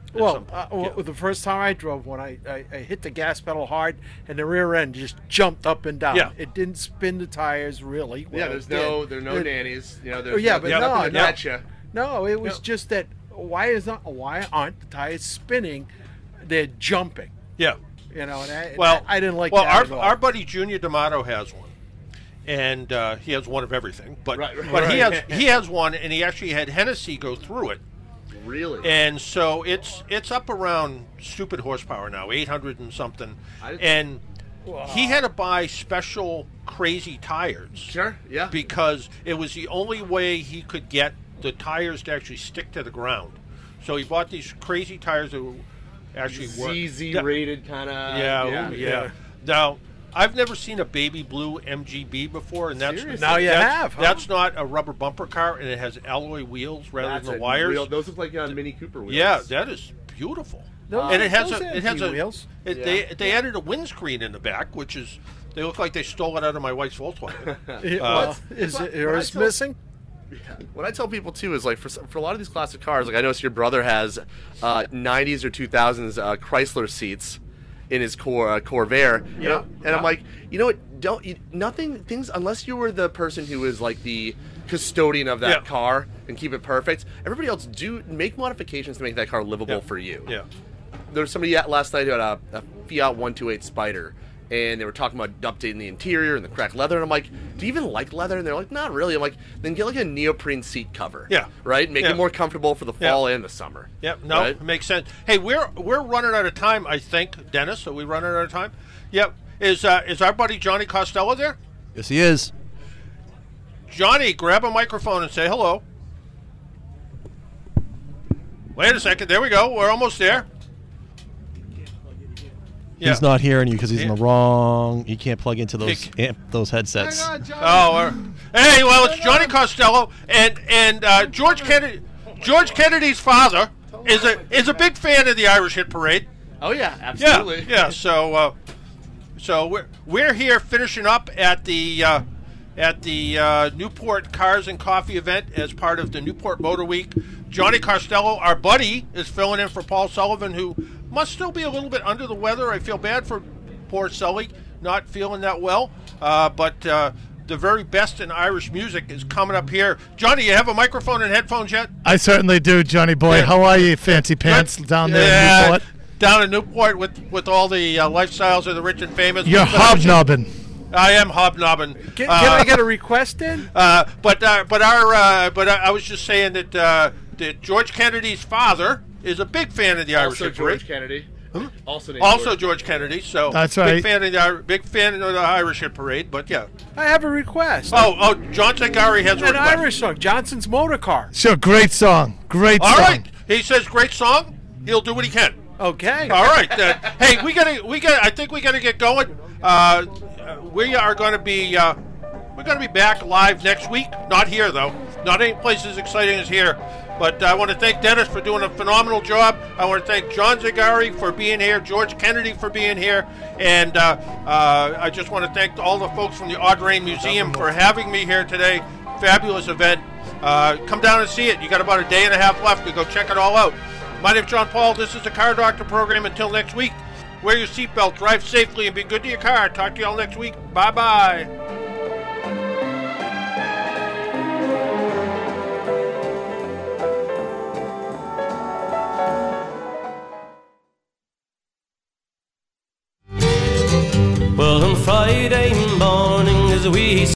Well, the first time I drove one, I hit the gas pedal hard, and the rear end just jumped up and down. Yeah. It didn't spin the tires really. Yeah, Well, there are no nannies. You know, there's but nothing to catch you. No, it was just that. Why aren't the tires spinning? They're jumping. Yeah. You know, and I didn't like that at all. Our buddy Junior D'Amato has one, and he has one of everything. But he has one, and he actually had Hennessy go through it. Really? And so it's up around stupid horsepower now, 800 and something. And he had to buy special crazy tires. Sure, yeah. Because it was the only way he could get the tires to actually stick to the ground. So he bought these crazy tires that actually work. ZZ rated kind of. Yeah. Now, I've never seen a baby blue MGB before, and that's That's not a rubber bumper car, and it has alloy wheels rather than the wires. Those look like Mini Cooper wheels. Yeah, that is beautiful. And it has wheels. They added a windscreen in the back, which is they look like they stole it out of my wife's Volkswagen. Is it yours missing? Yeah. What I tell people too is like for a lot of these classic cars, like I noticed your brother has 90s or 2000s Chrysler seats in his Corvair. Yeah. And I'm like, you know what? Things unless you were the person who is like the custodian of that car and keep it perfect. Everybody else do make modifications to make that car livable for you. Yeah. There was somebody last night who had a Fiat 128 Spider. And they were talking about updating the interior and the cracked leather. And I'm like, do you even like leather? And they're like, not really. I'm like, then get like a neoprene seat cover. Yeah. Right? Make it more comfortable for the fall and the summer. Yep. No, it makes sense. Hey, we're running out of time, I think, Dennis. Are we running out of time? Yep. Is our buddy Johnny Costello there? Yes, he is. Johnny, grab a microphone and say hello. Wait a second. There we go. We're almost there. Yeah. He's not hearing you because he's in the wrong. He can't plug into those headsets. Hey, well, it's Johnny Costello and George Kennedy. George Kennedy's father is a big fan of the Irish Hit Parade. Oh yeah, absolutely. Yeah. So we're here finishing up at the Newport Cars and Coffee event as part of the Newport Motor Week. Johnny Costello, our buddy, is filling in for Paul Sullivan, who must still be a little bit under the weather. I feel bad for poor Sully, not feeling that well. But the very best in Irish music is coming up here. Johnny, you have a microphone and headphones yet? I certainly do, Johnny boy. Yeah. How are you, fancy pants, down there in Newport? Down in Newport with all the lifestyles of the rich and famous. You're hobnobbing. I am hobnobbing. Can I get a request in? But I was just saying that George Kennedy's father is a big fan of the Irish Hit Parade. George Kennedy. Huh? Also George Kennedy. So that's right. Big fan of the Irish Hit Parade. But yeah, I have a request. Oh, John Zangari has a request. An Irish song, Johnson's Motor Car. Sure, great song. Great song. All right, he says great song. He'll do what he can. Okay. All right. Hey, we gotta. I think we gotta get going. We are going to be. We're going to be back live next week. Not here though. Not any place as exciting as here. But I want to thank Dennis for doing a phenomenal job. I want to thank John Zangari for being here, George Kennedy for being here, and I just want to thank all the folks from the Audrain Museum for having me here today. Fabulous event. Come down and see it. You got about a day and a half left to go check it all out. My name's John Paul. This is the Car Doctor program. Until next week, wear your seatbelt, drive safely, and be good to your car. Talk to you all next week. Bye-bye. Well, on Friday morning as we